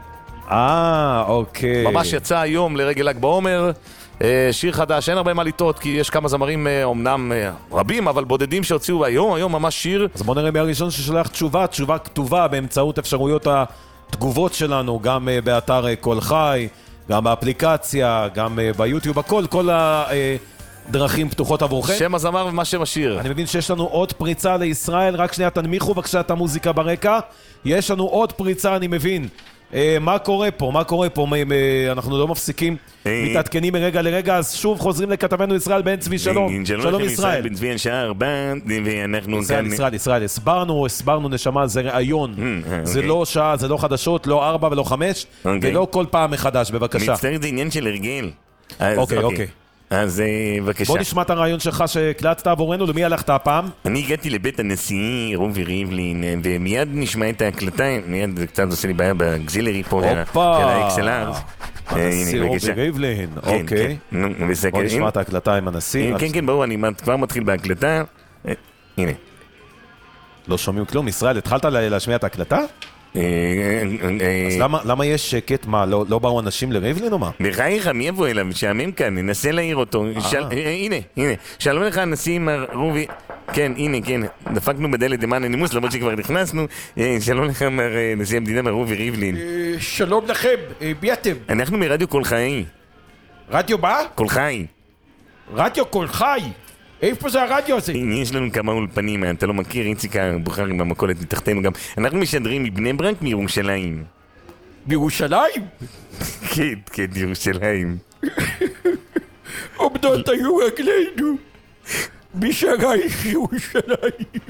אוקיי. ממש יצא היום לרגל ל"ג בעומר, שיר חדש, אין הרבה מה לטעות, כי יש כמה זמרים אומנם רבים, אבל בודדים שהוציאו היום ממש שיר. אז בוא נראה מי הראשון ששולח תשובה כתובה באמצעות אפשרויות התגובות שלנו, גם באתר כל חי, גם באפליקציה, גם ביוטיוב, כל הדרכים פתוחות עבורכם. שם הזמר ומה שם השיר. אני מבין שיש לנו עוד פריצה לישראל, רק שנייה תנמיכו בבקשה את המוזיקה ברקע. יש לנו עוד פריצה, אני מבין. מה קורה פה? אנחנו לא מפסיקים, מתעדכנים מרגע לרגע, אז שוב חוזרים לכתבנו ישראל בן צבי, שלום. שלום ישראל. בן צבי השאר, ואנחנו ישראל, הסברנו נשמה, זה רעיון. זה לא שעה, זה לא חדשות, לא 4 ולא 5, ולא כל פעם מחדש, בבקשה. מצטער, זה עניין של הרגל. אוקיי. אז בבקשה. בוא נשמע את הרעיון שלך שהקלטת עבורנו, למי הלכת הפעם? אני הגעתי לבית הנשיא רובי ריבלין, ומיד נשמע את ההקלטה, מיד זה קצת עושה לי בעיה בגזילרי פה של האקסלר. הנשיא רובי ריבלין, אוקיי. בוא נשמע את ההקלטה עם הנשיא. כן, ברור, אני כבר מתחיל בהקלטה. הנה. לא שומעים כלום, ישראל, התחלת להשמיע את ההקלטה? אז למה יש שקט? מה, לא באו אנשים לריבלין או מה? בחייך, מי יבוא אליו? שעמם כאן, ננסה להעיר אותו. הנה, שלום לך הנשיא מר רובי. כן, הנה, דפקנו בדלת למען הנימוס, למרות שכבר נכנסנו. שלום לך מר נשיא המדינה מר רובי ריבלין. שלום לכם, מי אתם? אנחנו מרדיו כל חי. רדיו מה? כל חי. רדיו כל חי? איפה זה הרדיו הזה? יש לנו כמה אולפנים, אתה לא מכיר, איציק בוחרי במקולת מתחתנו גם. אנחנו משדרים מבני ברק מירושלים. בירושלים? כן, ירושלים. עומדות היו רגלינו בשערייך ירושלים.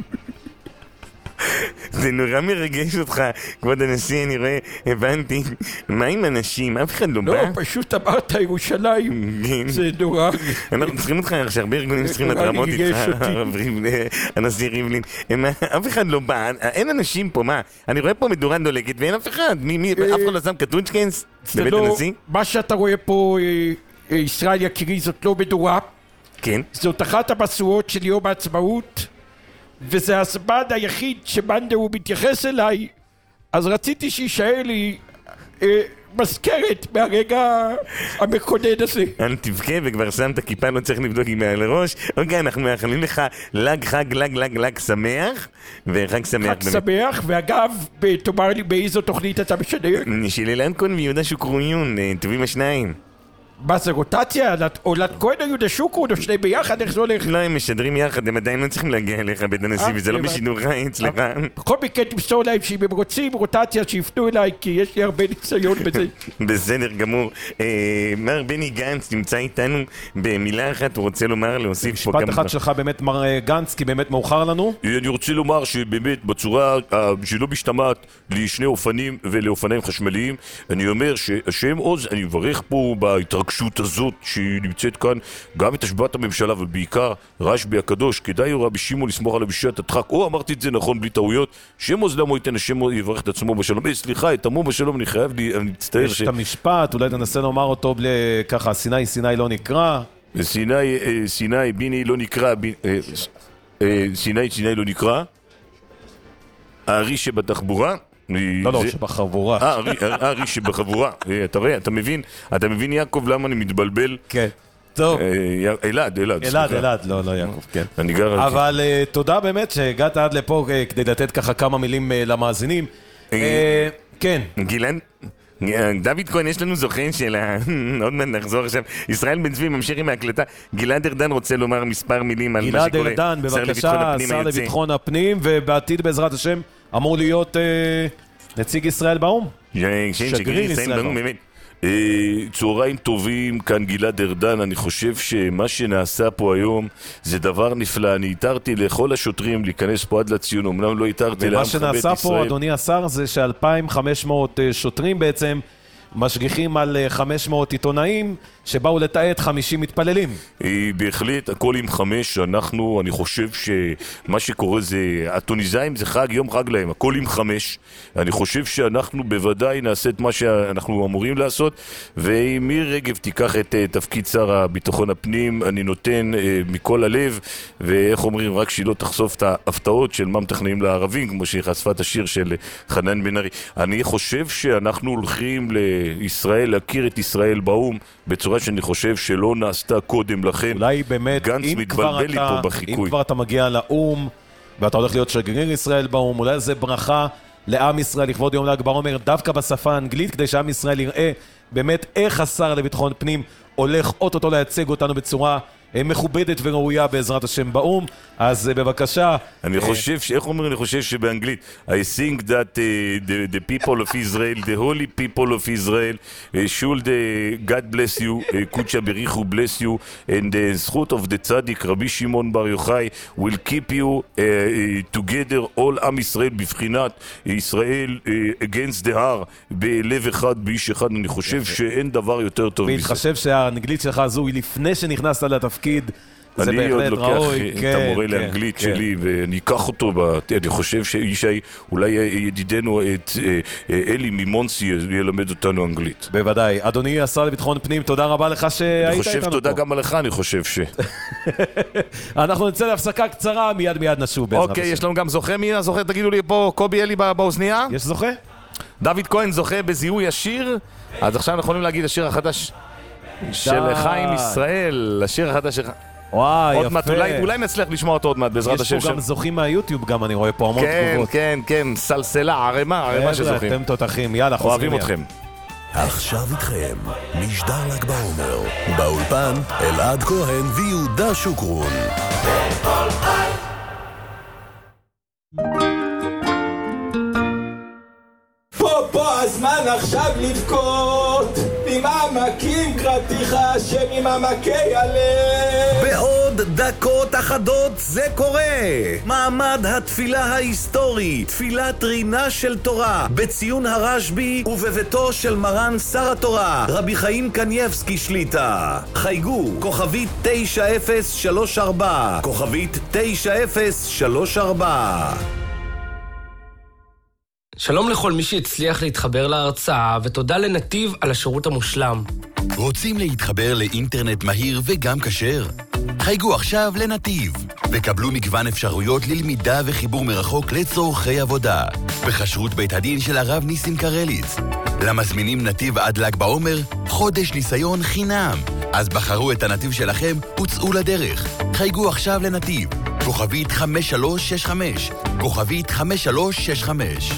זה נורא מרגש אותך, כבוד הנשיא, אני רואה, הבנתי. מה עם אנשים? אף אחד לא בא? לא, פשוט אמרת ירושלים. זה נורא. אנחנו צריכים אותך, שהרבה ארגונים צריכים להתרמות איתך, הנשיא ריבלין. אף אחד לא בא, אין אנשים פה, מה? אני רואה פה מדורה דולקת ואין אף אחד. אף אחד לא שם קטונצ'קנס בבית הנשיא? מה שאתה רואה פה, ישראל יקירי, זאת לא מדורה. כן. זאת אחת המסורות של יום העצמאות. וזה הזמן היחיד שמנדאו מתייחס אליי, אז רציתי שישאר לי מזכרת מהרגע המקונן הזה. אל תבכה וכבר שמת כיפה, לא צריך לבדוק עם מעל הראש. אוקיי, אנחנו מאחלים לך לג שמח, וחג שמח. חג שמח, ואגב, תאמר לי באיזו תוכנית אתה משדר? של אילן כהן ויהודה שוקרוניון, טובים השניים. מה זה רוטציה? או כהן יהודה שוקרון, או שני ביחד, איך זה הולך? לא, הם משדרים יחד, הם עדיין לא צריכים להגיע אליך בית הנשיא, וזה לא בשידור חי אצלך. בכל מקרה תמסור להם שאם הם רוצים רוטציה שיפנו אליי, כי יש לי הרבה ניסיון בזה. בסדר גמור. מר בני גנץ נמצא איתנו במילה אחת, הוא רוצה לומר, להוסיף פה כמה... משפט אחד שלך באמת מר גנץ, כי באמת מאוחר לנו. אני רוצה לומר שבאמת בצורה שלא משתמעת לשני אופנים ולאופניים חשמליים, אני אומר שהשם עוז, אני מברך פה בהתרגשות הזאת שנמצאת כאן, גם את השבעת הממשלה ובעיקר רשב"י הקדוש, כדאי רבי שמעון לסמוך עליו בשעת הדחק, או אמרתי את זה נכון בלי טעויות, שם עוז למה ייתן השם יברך את עצמו בשלום. סליחה, את עמו בשלום, אני מצטער יש את המשפט, אולי תנסה לומר אותו בלי ככה, סיני לא נקרא. סיני, ביני לא נקרא, סיני לא נקרא, הארי שבתחבורה, לא, שבחבורה. הארי שבחבורה, אתה רואה, אתה מבין יעקב למה אני מתבלבל? כן. טוב. אלעד, לא יעקב, כן. אני גר... אבל תודה באמת שהגעת עד לפה כדי לתת ככה כמה מילים למאזינים. כן. גילן? דוד כהן, יש לנו זוכן של עוד מעט נחזור עכשיו. ישראל בן צבי ממשיך עם ההקלטה. גלעד ארדן רוצה לומר מספר מילים על מה שקורה. גלעד ארדן, בבקשה, שר לביטחון הפנים, ובעתיד בעזרת השם אמור להיות נציג ישראל באום. שגריר ישראל באום, באמת. צהריים טובים, כאן גלעד ארדן. אני חושב שמה שנעשה פה היום זה דבר נפלא. אני התרתי לכל השוטרים להיכנס פה עד לציון, אמנם לא התרתי לעם חבט ישראל. ומה שנעשה פה, אדוני השר, זה ש2,500 שוטרים בעצם משגיחים על 500 עיתונאים שבאו לתעד 50 מתפללים. בהחלט, הכל עם 5. אני חושב שמה שקורה זה, הטוניסאים זה יום חג להם, הכל עם 5. אני חושב שאנחנו בוודאי נעשה את מה שאנחנו אמורים לעשות, ומיר רגב תיקח את תפקיד שר הביטחון הפנים. אני נותן מכל הלב, ואיך אומרים, רק שהיא לא תחשוף את ההפתעות של מה מתכננים לערבים, כמו שהיא חשפה את השיר של חנן בן ארי. אני חושב שאנחנו הולכים לישראל, להכיר את ישראל באום בצורה שאני חושב שלא נעשתה קודם לכן. אולי באמת, גנץ מתבלבל לי פה בחיקוי. אם כבר אתה מגיע לאום ואתה הולך להיות שגריר ישראל באום, אולי זה ברכה לעם ישראל לכבוד יום ל"ג בעומר דווקא בשפה האנגלית, כדי שעם ישראל יראה באמת איך השר לביטחון פנים הולך אוטוטו לייצג אותנו בצורה מכובדת וראויה בעזרת השם באום. אז בבקשה. אני חושב, איך אומר, אני חושב שבאנגלית I think that the people of Israel, the holy people of Israel should God bless you, קודשא בריחו bless you, and the זכות of the צדיק רבי שמעון בר יוחאי will keep you together all עם ישראל בבחינת ישראל against the הר בלב אחד באיש אחד. אני חושב שאין דבר יותר טוב מזה. והתחשב שהאנגלית שלך הזו היא לפני שנכנסת לתפקיד. אני עוד לוקח את המורה לאנגלית שלי ואני אקח אותו, אני חושב שאישי, אולי ידידנו את אלי ממונסי ילמד אותנו אנגלית. בוודאי. אדוני השר לביטחון פנים, תודה רבה לך שהיית איתנו פה. אני חושב תודה גם עליך, אני חושב אנחנו נצא להפסקה קצרה, מיד נשוב בעזרת השם. אוקיי, יש לנו גם זוכה. מי הזוכה? תגידו לי פה, קובי אלי באוזנייה? יש זוכה? דוד כהן זוכה בזיהוי השיר. אז עכשיו אנחנו יכולים להגיד השיר החדש של חיים ישראל, השיר החדש של... וואי, יפה. מעט, אולי נצליח לשמוע אותו עוד מעט בעזרת השם. יש פה גם זוכים מהיוטיוב גם, אני רואה פה המון תגובות. כן, סלסלה, ערימה שזוכים. אתם תותחים, יאללה, אוהבים אתכם. עכשיו איתכם, משדר ל"ג בעומר. באולפן, אלעד כהן ויהודה שוקרון. פה הזמן עכשיו לבכות, עם עמקים קראתיך השם עם עמקי הלב. בעוד דקות אחדות זה קורה. מעמד התפילה ההיסטורי, תפילת רינה של תורה, בציון הרשב"י ובביתו של מרן שר התורה, רבי חיים קניבסקי שליטה. חייגו, כוכבית 9034, כוכבית 9034. שלום לכל מי שהצליח להתחבר להרצאה, ותודה לנתיב על השירות המושלם. רוצים להתחבר לאינטרנט מהיר וגם כשר? חייגו עכשיו לנתיב, וקבלו מגוון אפשרויות ללמידה וחיבור מרחוק לצורכי עבודה, בחשרות בית הדין של הרב ניסים קרליץ. למזמינים נתיב עד ל"ג בעומר, חודש ניסיון חינם. אז בחרו את הנתיב שלכם וצאו לדרך. חייגו עכשיו לנתיב, כוכבית 5365, כוכבית 5365.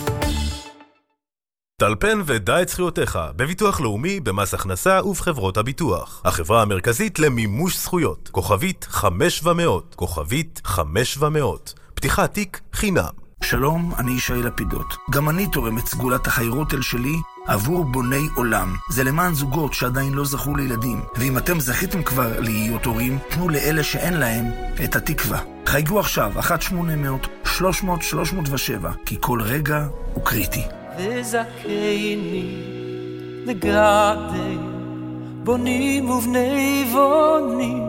טלפן ודע את זכויותיך בביטוח לאומי, במס הכנסה ובחברות הביטוח. החברה המרכזית למימוש זכויות. כוכבית 5700, כוכבית 5700. פתיחת תיק חינם. שלום, אני ישי לפידות. גם אני תורם את סגולת החיירוטל שלי עבור בוני עולם. זה למען זוגות שעדיין לא זכו לילדים. ואם אתם זכיתם כבר להיות הורים, תנו לאלה שאין להם את התקווה. חייגו עכשיו, 1-800-300-307, כי כל רגע הוא קריטי. וזכני לגדי בונים ובני בונים.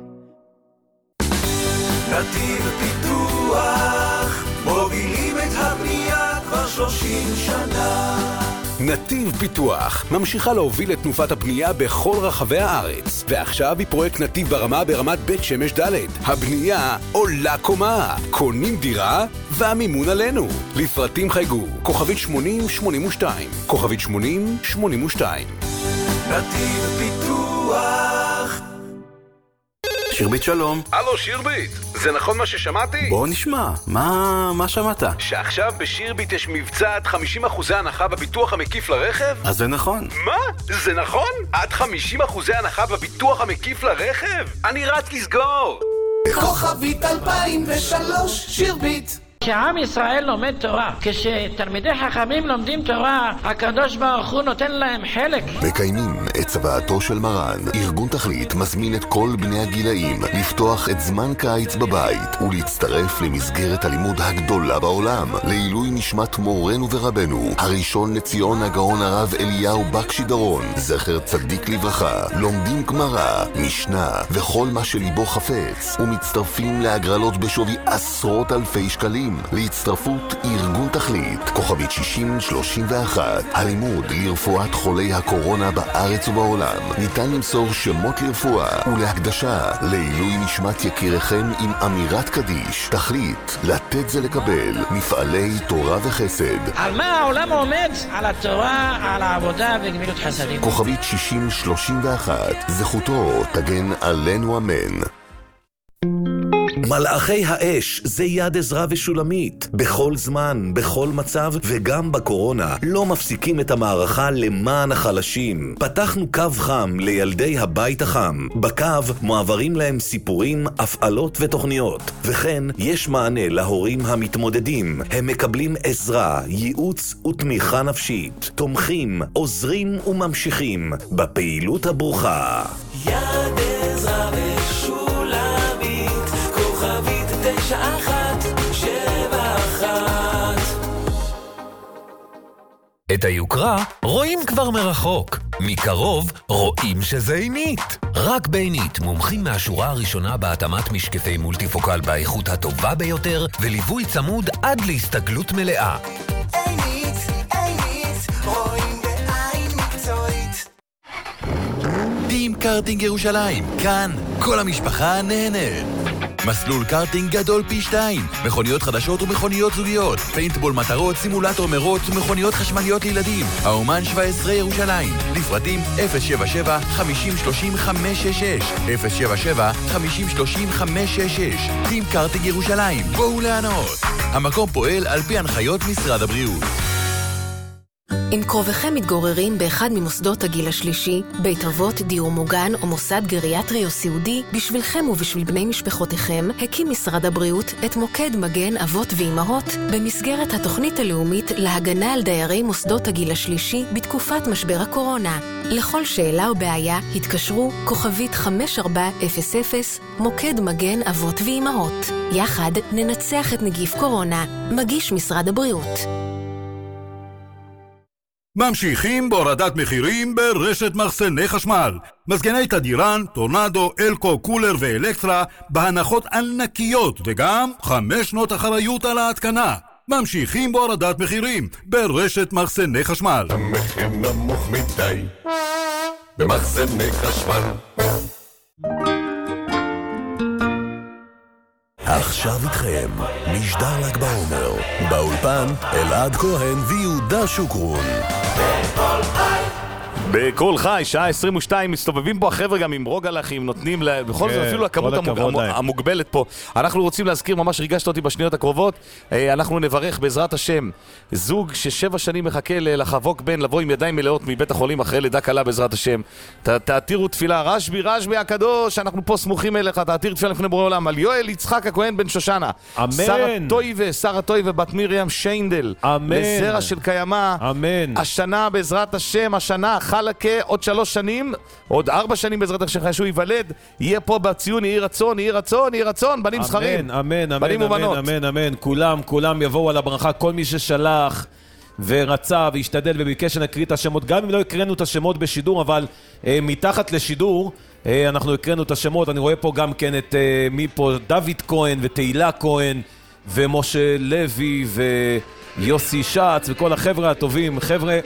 נתיב פיתוח מובילים את הבנייה כבר 30 שנה. נתיב פיתוח ממשיכה להוביל את תנופת הבנייה בכל רחבי הארץ, ועכשיו היא פרויקט נתיב ברמה ברמת בית שמש ד'. הבנייה עולה קומה, קונים דירה והמימון עלינו. לפרטים חייגו, כוכבית 8082, כוכבית 8082. נתיב פיתוח. שירבית שלום. הלו שירבית, זה נכון מה ששמעתי? בוא נשמע, מה שמעת? שעכשיו בשירבית יש מבצע עד 50% הנחה בביטוח המקיף לרכב? אז זה נכון. מה? זה נכון? עד 50% הנחה בביטוח המקיף לרכב? אני רץ לסגור! כוכבית 2003 שירבית. כשעם ישראל לומד תורה, כשתלמידי חכמים לומדים תורה, הקדוש ברוך הוא נותן להם חלק. מקיימים את צוואתו של מרן. ארגון תכלית מזמין את כל בני הגילאים לפתוח את זמן קיץ בבית ולהצטרף למסגרת הלימוד הגדולה בעולם, לעילוי נשמת מורנו ורבנו הראשון לציון הגאון הרב אליהו בקשי דרון, זכר צדיק לברכה. לומדים גמרא, משנה וכל מה שליבו חפץ, ומצטרפים להגרלות בשווי עשרות אלפי שקלים. להצטרפות ארגון תכלית, כוכבית 6031. הלימוד לרפואת חולי הקורונה בארץ ובעולם. ניתן למסור שמות לרפואה ולהקדשה לעילוי נשמת יקיריכם עם אמירת קדיש. תכלית, לתת זה לקבל. מפעלי תורה וחסד. על מה העולם עומד? על התורה, על העבודה וגמילות חסדים. כוכבית 6031. זכותו תגן עלינו אמן. מלאכי האש זה יד עזרא ושולמית. בכל זמן, בכל מצב וגם בקורונה לא מפסיקים את המערכה למען החלשים. פתחנו קו חם לילדי הבית החם. בקו מועברים להם סיפורים, הפעלות ותוכניות. וכן יש מענה להורים המתמודדים. הם מקבלים עזרה, ייעוץ ותמיכה נפשית. תומכים, עוזרים וממשיכים בפעילות הברוכה. יד עזרא ושולמית, כוכבית 9171. את היוקרה רואים כבר מרחוק. מקרוב רואים שזה עינית. רק בעינית מומחים מהשורה הראשונה בהתאמת משקפי מולטיפוקל באיכות הטובה ביותר וליווי צמוד עד להסתגלות מלאה. עינית, רואים בעין מקצועית. טים קארטינג ירושלים, כאן כל המשפחה נהנית. מסלול קארטינג גדול פי 2, מכוניות חדשות ומכוניות זוגיות, פיינטבול מטרות, סימולטור מרוץ ומכוניות חשמליות לילדים. האומן 17 ירושלים, לפרטים 077 50 30 566, 077 50 30 566. טים קארטינג ירושלים, בואו לענות. המקום פועל על פי הנחיות משרד הבריאות. אם קרוביכם מתגוררים באחד ממוסדות הגיל השלישי, בית אבות, דיור מוגן או מוסד גריאטרי או סיעודי, בשבילכם ובשביל בני משפחותיכם, הקים משרד הבריאות את מוקד מגן אבות ואימהות במסגרת התוכנית הלאומית להגנה על דיירי מוסדות הגיל השלישי בתקופת משבר הקורונה. לכל שאלה או בעיה התקשרו כוכבית 5400 מוקד מגן אבות ואימהות. יחד ננצח את נגיף קורונה. מגיש משרד הבריאות. ממשיכים בהורדת מחירים ברשת מחסני חשמל. מזגני תדירן, טורנדו, אלקו, קולר ואלקטרה בהנחות ענקיות וגם 5 שנות אחריות על ההתקנה. ממשיכים בהורדת מחירים ברשת מחסני חשמל. המחיר נמוך מדי במחסני חשמל. עכשיו איתכם, משדר ל"ג בעומר. באולפן, אלעד כהן ויהודה שוקרון. בכל חי, שעה 22, מסתובבים פה החבר'ה גם עם רוגלחים, נותנים בכל זאת אפילו הכמות המוגבלת פה. אנחנו רוצים להזכיר, ממש ריגשת אותי בשניות הקרובות, אנחנו נברך בעזרת השם זוג ש7 שנים מחכה לחבוק בן, לבוא עם ידיים מלאות מבית החולים אחרי לידה קלה בעזרת השם. תעתירו תפילה, רשבי הקדוש, אנחנו פה סמוכים אליך, תעתיר תפילה לפני בורא עולם על יואל יצחק הכהן בן שושנה, אמן. שרה טויבה בת מרים שיינדל, אמן. לזרע של קיימה, אמן. השנה בעזרת השם, השנה חלקה עוד 3 שנים, עוד 4 שנים בעזרת השם שהוא ייוולד, יהיה פה בציון, יהי רצון, יהי רצון, יהי רצון, בנים זכרים, בנים ובנות. אמן, אמן, כולם יבואו על הברכה, כל מי ששלח ורצה והשתדל וביקש שנקריא את השמות, גם אם לא הקראנו את השמות בשידור, אבל מתחת לשידור אנחנו הקראנו את השמות. אני רואה פה גם כן את מי פה, דוד כהן ותהילה כהן ומשה לוי ויוסי שץ וכל החבר'ה הטובים. חבר'ה,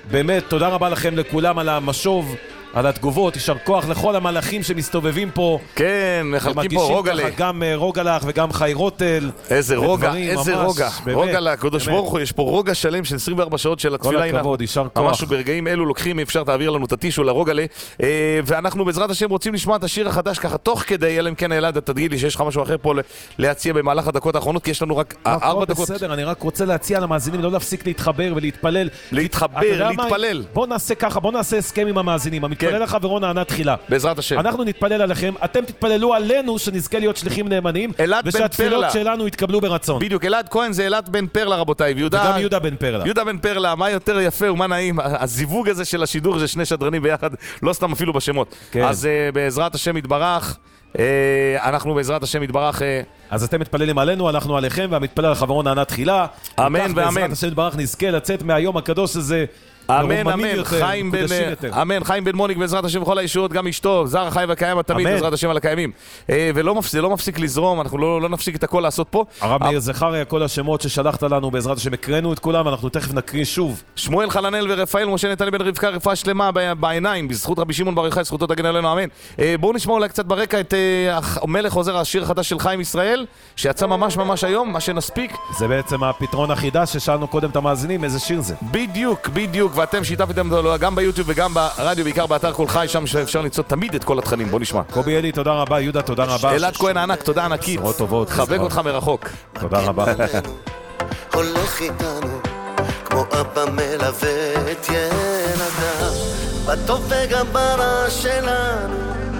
באמת, תודה רבה לכם לכולם על המשוב, על התגובות, יישר כוח לכל המלאכים שמסתובבים פה. כן, מחלקים פה רוגלה. גם רוגלח וגם חי רוטל. איזה רוגע, איזה רוגע. רוגע לקדוש ברוך הוא, יש פה רוגע שלם של 24 שעות של התפילה. כל הכבוד, יישר כוח. ממש ברגעים אלו לוקחים, אפשר תעביר לנו את הטישו לרוגלה. ואנחנו בעזרת השם רוצים לשמוע את השיר החדש ככה תוך כדי, אלא אם כן אלעד, תגיד לי שיש לך משהו אחר פה להציע במהלך הדקות האחרונות, כי יש לנו רק 4 דקות. בסדר, אני רק רוצה להציע למאזינים לא להפסיק להתחבר ולהתפלל. להתפלל. בוא נעשה ככה, בוא נעשה הסכם עם המאזינים. המתפלל לחברו נענה תחילה. בעזרת השם. אנחנו נתפלל עליכם, אתם תתפללו עלינו שנזכה להיות שליחים נאמנים, ושהתפילות שלנו יתקבלו ברצון. בדיוק, אלעד כהן זה אלעד בן פרלה רבותיי, וגם יהודה בן פרלה. יהודה בן פרלה, מה יותר יפה ומה נעים, הזיווג הזה של השידור זה שני שדרנים ביחד, לא סתם אפילו בשמות. אז בעזרת השם יתברך, אנחנו בעזרת השם יתברך. אז אתם מתפללים עלינו, אנחנו עליכם, והמתפלל לחברו נענה תחילה. אמן ואמן. בעזרת השם יתברך נזכה לצאת מהיום הקדוש הזה. אמן, אמן, חיים בן מוניק בעזרת השם וכל הישועות, גם אשתו, זר החי והקיים התמיד בעזרת השם על הקיימים. זה לא מפסיק לזרום, אנחנו לא נפסיק את הכל לעשות פה. הרב מאיר זכריה, כל השמות ששלחת לנו בעזרת השם, הקראנו את כולם, אנחנו תכף נקריא שוב. שמואל חננאל ורפאל משה נתנאל בן רבקה, רפואה שלמה בעיניים, בזכות רבי שמעון בר יוחאי, זכותו תגן עלינו, אמן. בואו נשמע אולי קצת ברקע את המלך חוזר, השיר החדש של חיים ישראל, שיצא ממש ממש היום, מה שנספיק. זה בעצם הפתרון החידש ששאלנו קודם את המאזינים, איזה שיר זה. בדיוק, ואתם שיתפתם גם ביוטיוב וגם ברדיו, בעיקר באתר כל חי, שם שאפשר למצוא תמיד את כל התכנים. בוא נשמע. קובי אלי, תודה רבה, יהודה, תודה רבה. אלעד כהן הענק, תודה ענקית. בשורות טובות. חבק אותך מרחוק. תודה רבה. הולך איתנו, כמו אבא מלווה את ילדיו, בטוב וגם ברע שלנו,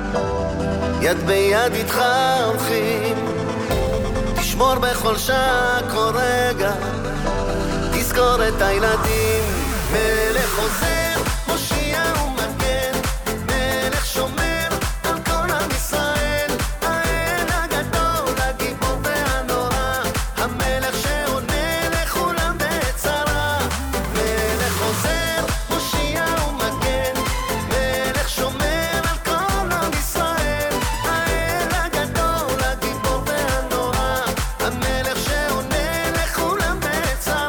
יד ביד איתך הולכים, תשמור בכל שעה כל רגע, תזכור את הילדים. מלך חוזר, מושיע ומגן, מלך שומר על כל עם ישראל, האל הגדול, הגיבור והנורא, המלך שעונה לכולם בצרה. מלך חוזר, מושיע ומגן, מלך שומר על כל עם ישראל, האל הגדול, הגיבור והנורא, המלך שעונה לכולם בצרה.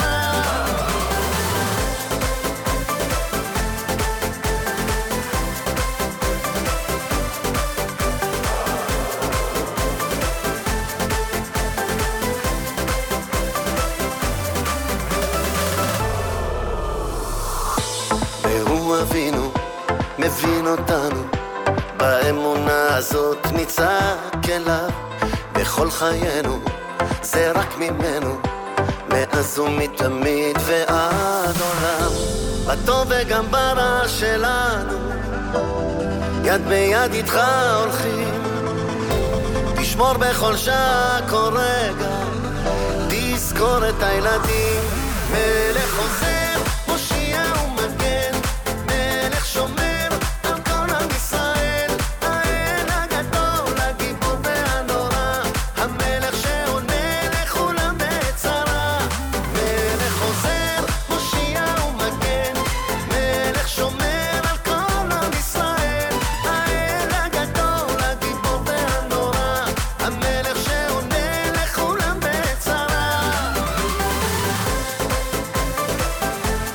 אבינו מבין אותנו, באמונה הזאת נצעק אליו בכל חיינו, זה רק ממנו, מאז ומתמיד ועד עולם, בטוב וגם ברע שלנו, יד ביד איתך הולכים, תשמור בכל שעה כל רגע, תזכור את הילדים. מלך חוזר, מושיע ומגן, מלך שומר על כל עם ישראל, האל הגדול, הגיבור והנורא, המלך שעונה לכולם בצרה. מלך חוזר, מושיע ומגן, מלך שומר על כל עם ישראל, האל הגדול, הגיבור והנורא, המלך שעונה לכולם בצרה.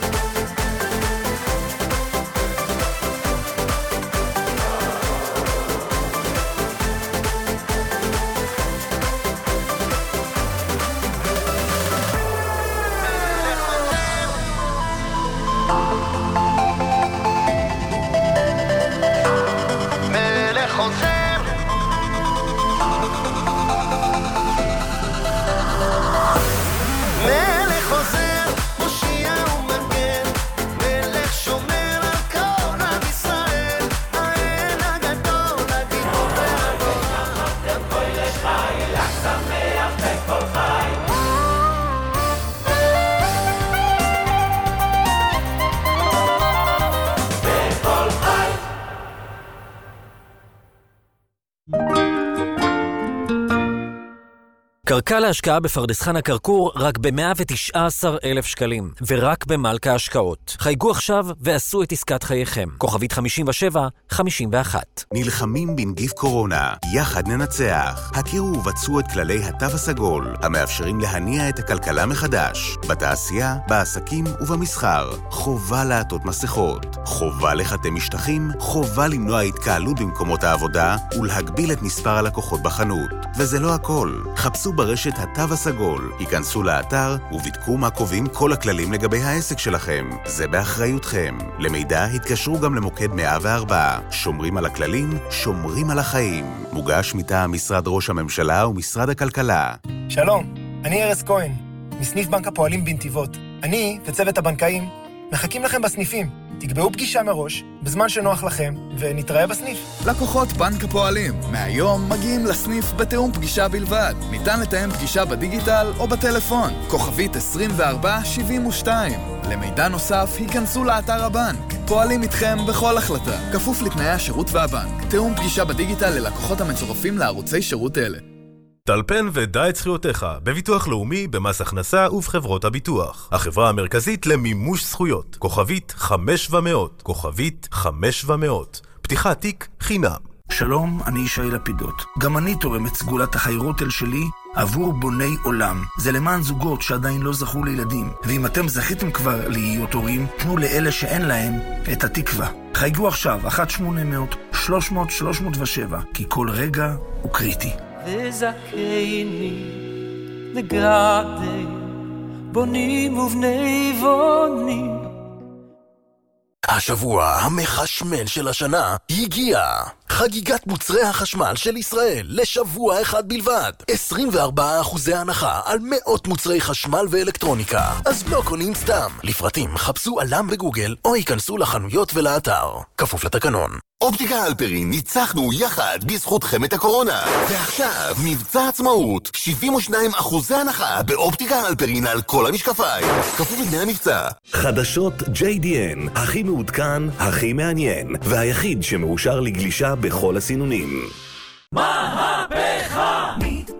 קרקע להשקעה בפרדס חנה כרכור רק ב-119,000 שקלים, ורק במלכה השקעות. חייגו עכשיו ועשו את עסקת חייכם. כוכבית 5751. נלחמים בנגיף קורונה, יחד ננצח. הכירו ובצעו את כללי התו הסגול, המאפשרים להניע את הכלכלה מחדש. בתעשייה, בעסקים ובמסחר. חובה לעטות מסכות, חובה לחתם משטחים, חובה למנוע התקהלות במקומות העבודה, ולהגביל את מספר הלקוחות בחנות. וזה לא הכל. חפשו ברשת התו הסגול, היכנסו לאתר ובדקו מה קובעים כל הכללים לגבי העסק שלכם. זה באחריותכם. למידע התקשרו גם למוקד 104. שומרים על הכללים, שומרים על החיים. מוגש מטעם משרד ראש הממשלה ומשרד הכלכלה. שלום, אני ארז כהן, מסניף בנק הפועלים בנתיבות. אני וצוות הבנקאים מחכים לכם בסניפים. תקבעו פגישה מראש, בזמן שנוח לכם, ונתראה בסניף. לקוחות בנק הפועלים, מהיום מגיעים לסניף בתאום פגישה בלבד. ניתן לתאם פגישה בדיגיטל או בטלפון. כוכבית 2472. למידע נוסף, היכנסו לאתר הבנק. פועלים איתכם בכל החלטה. כפוף לתנאי השירות והבנק. תאום פגישה בדיגיטל ללקוחות המצורפים לערוצי שירות אלה. טלפן ודע את זכויותיך בביטוח לאומי, במס הכנסה ובחברות הביטוח. החברה המרכזית למימוש זכויות. כוכבית 5700. כוכבית 5700. פתיחת תיק חינם. שלום, אני ישי לפידות. גם אני תורם את סגולת החיירוטל שלי עבור בוני עולם. זה למען זוגות שעדיין לא זכו לילדים. ואם אתם זכיתם כבר להיות הורים, תנו לאלה שאין להם את התקווה. חייגו עכשיו 1-800-300-307, כי כל רגע הוא קריטי. וזכני לגדי בונים ובני בונים. השבוע המחשמן של השנה הגיע. חגיגת מוצרי החשמל של ישראל לשבוע אחד בלבד. 24% הנחה על מאות מוצרי חשמל ואלקטרוניקה. אז לא קונים סתם. לפרטים חפשו עלם בגוגל או ייכנסו לחנויות ולאתר. כפוף לתקנון. אופטיקה אלפרין, ניצחנו יחד בזכותכם את הקורונה. ועכשיו מבצע עצמאות, 72% הנחה באופטיקה אלפרין על כל המשקפיים. כפוף לתנאי המבצע. חדשות JDN, הכי מעודכן, הכי מעניין, והיחיד שמאושר לגלישה בכל הסינונים. מהפכה!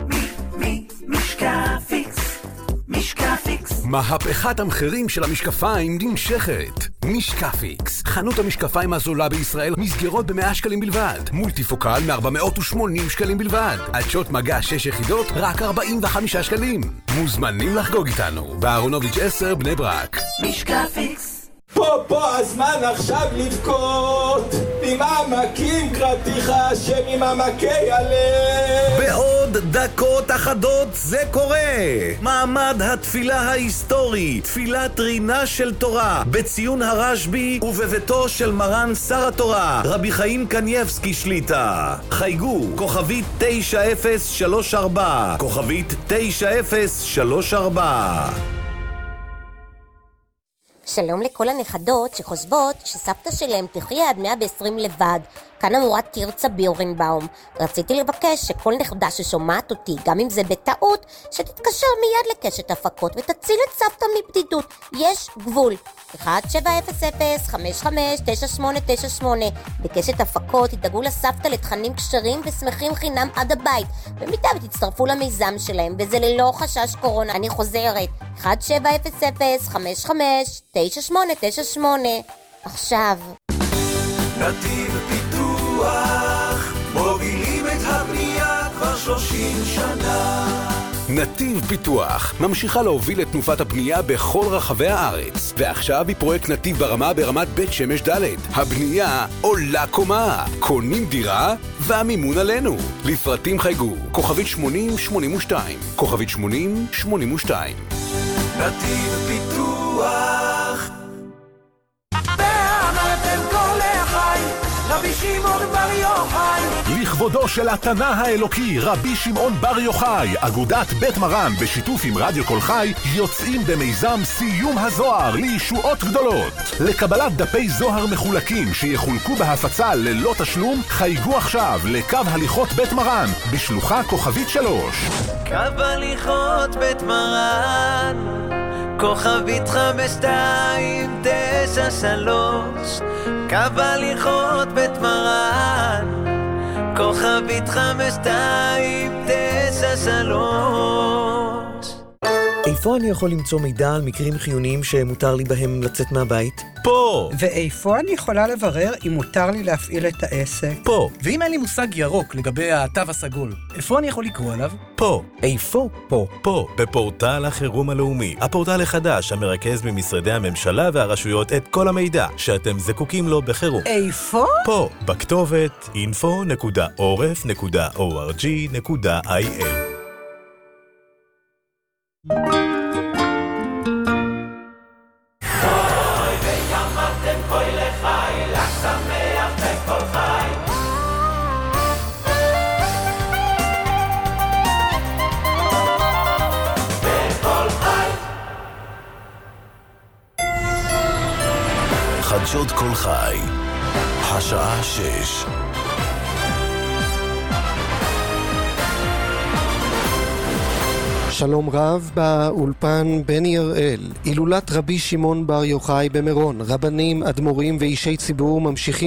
משקפיקס. משקפיקס. מהפכת המחירים של המשקפיים נמשכת. משקפיקס, חנות המשקפיים הזולה בישראל, מסגרות ב100 שקלים בלבד. מולטיפוקל מ480 שקלים בלבד. עדשות מגע 6 יחידות, רק 45 שקלים. מוזמנים לחגוג איתנו, באהרונוביץ' 10 בני ברק. משקפיקס. פה הזמן עכשיו לבכות, ממעמקים קראתיך השם ממעמקי הלב. בעוד דקות אחדות זה קורה. מעמד התפילה ההיסטורי, תפילת רינה של תורה, בציון הרשב"י ובביתו של מרן שר התורה, רבי חיים קנייבסקי שליטה. חייגו, כוכבית 9034, כוכבית 9034. שלום לכל הנכדות שחושבות שסבתא שלהם תחיה עד 120 לבד. כאן אמורת תרצה ביורנבאום. רציתי לבקש שכל נכדה ששומעת אותי, גם אם זה בטעות, שתתקשר מיד לקשת הפקות ותציל את סבתא מבדידות. יש גבול. 1-700-55-9898. בקשת הפקות תדאגו לסבתא לתכנים קשרים ושמחים חינם עד הבית, במידה ותצטרפו למיזם שלהם, וזה ללא חשש קורונה. אני חוזרת. 1-700-55-9898. עכשיו. נתיב פיתוח, מובילים את הבנייה כבר 30 שנה. נתיב פיתוח ממשיכה להוביל את תנופת הבנייה בכל רחבי הארץ, ועכשיו היא פרויקט נתיב ברמה ברמת בית שמש ד'. הבנייה עולה קומה, קונים דירה והמימון עלינו. לפרטים חייגו, כוכבית 8082, כוכבית 8082. נתיב פיתוח. ואמרתם כל החי, רבי שמעון בר יוחאי. לכבודו של התנא האלוקי רבי שמעון בר יוחאי, אגודת בית מרן בשיתוף עם רדיו כל חי יוצאים במיזם סיום הזוהר לישועות גדולות. לקבלת דפי זוהר מחולקים שיחולקו בהפצה ללא תשלום, חייגו עכשיו לקו הליכות בית מרן בשלוחה כוכבית 3. קו הליכות בית מרן, כוכבית 5293. קו הליכות בית מרן, כוכבית 5293. איפה אני יכול למצוא מידע על מקרים חיוניים שמותר לי בהם לצאת מהבית? פה! ואיפה אני יכולה לברר אם מותר לי להפעיל את העסק? פה! ואם אין לי מושג ירוק לגבי התו הסגול, איפה אני יכול לקרוא עליו? פה! איפה? פה! פה, בפורטל החירום הלאומי, הפורטל החדש המרכז ממשרדי הממשלה והרשויות את כל המידע שאתם זקוקים לו בחירום. איפה? פה, בכתובת info.orf.org.il. חדשות כל חי, השעה 6. שלום רב, באולפן בני הראל. הילולת רבי שמעון בר יוחאי במירון. רבנים, אדמו"רים ואישי ציבור ממשיכים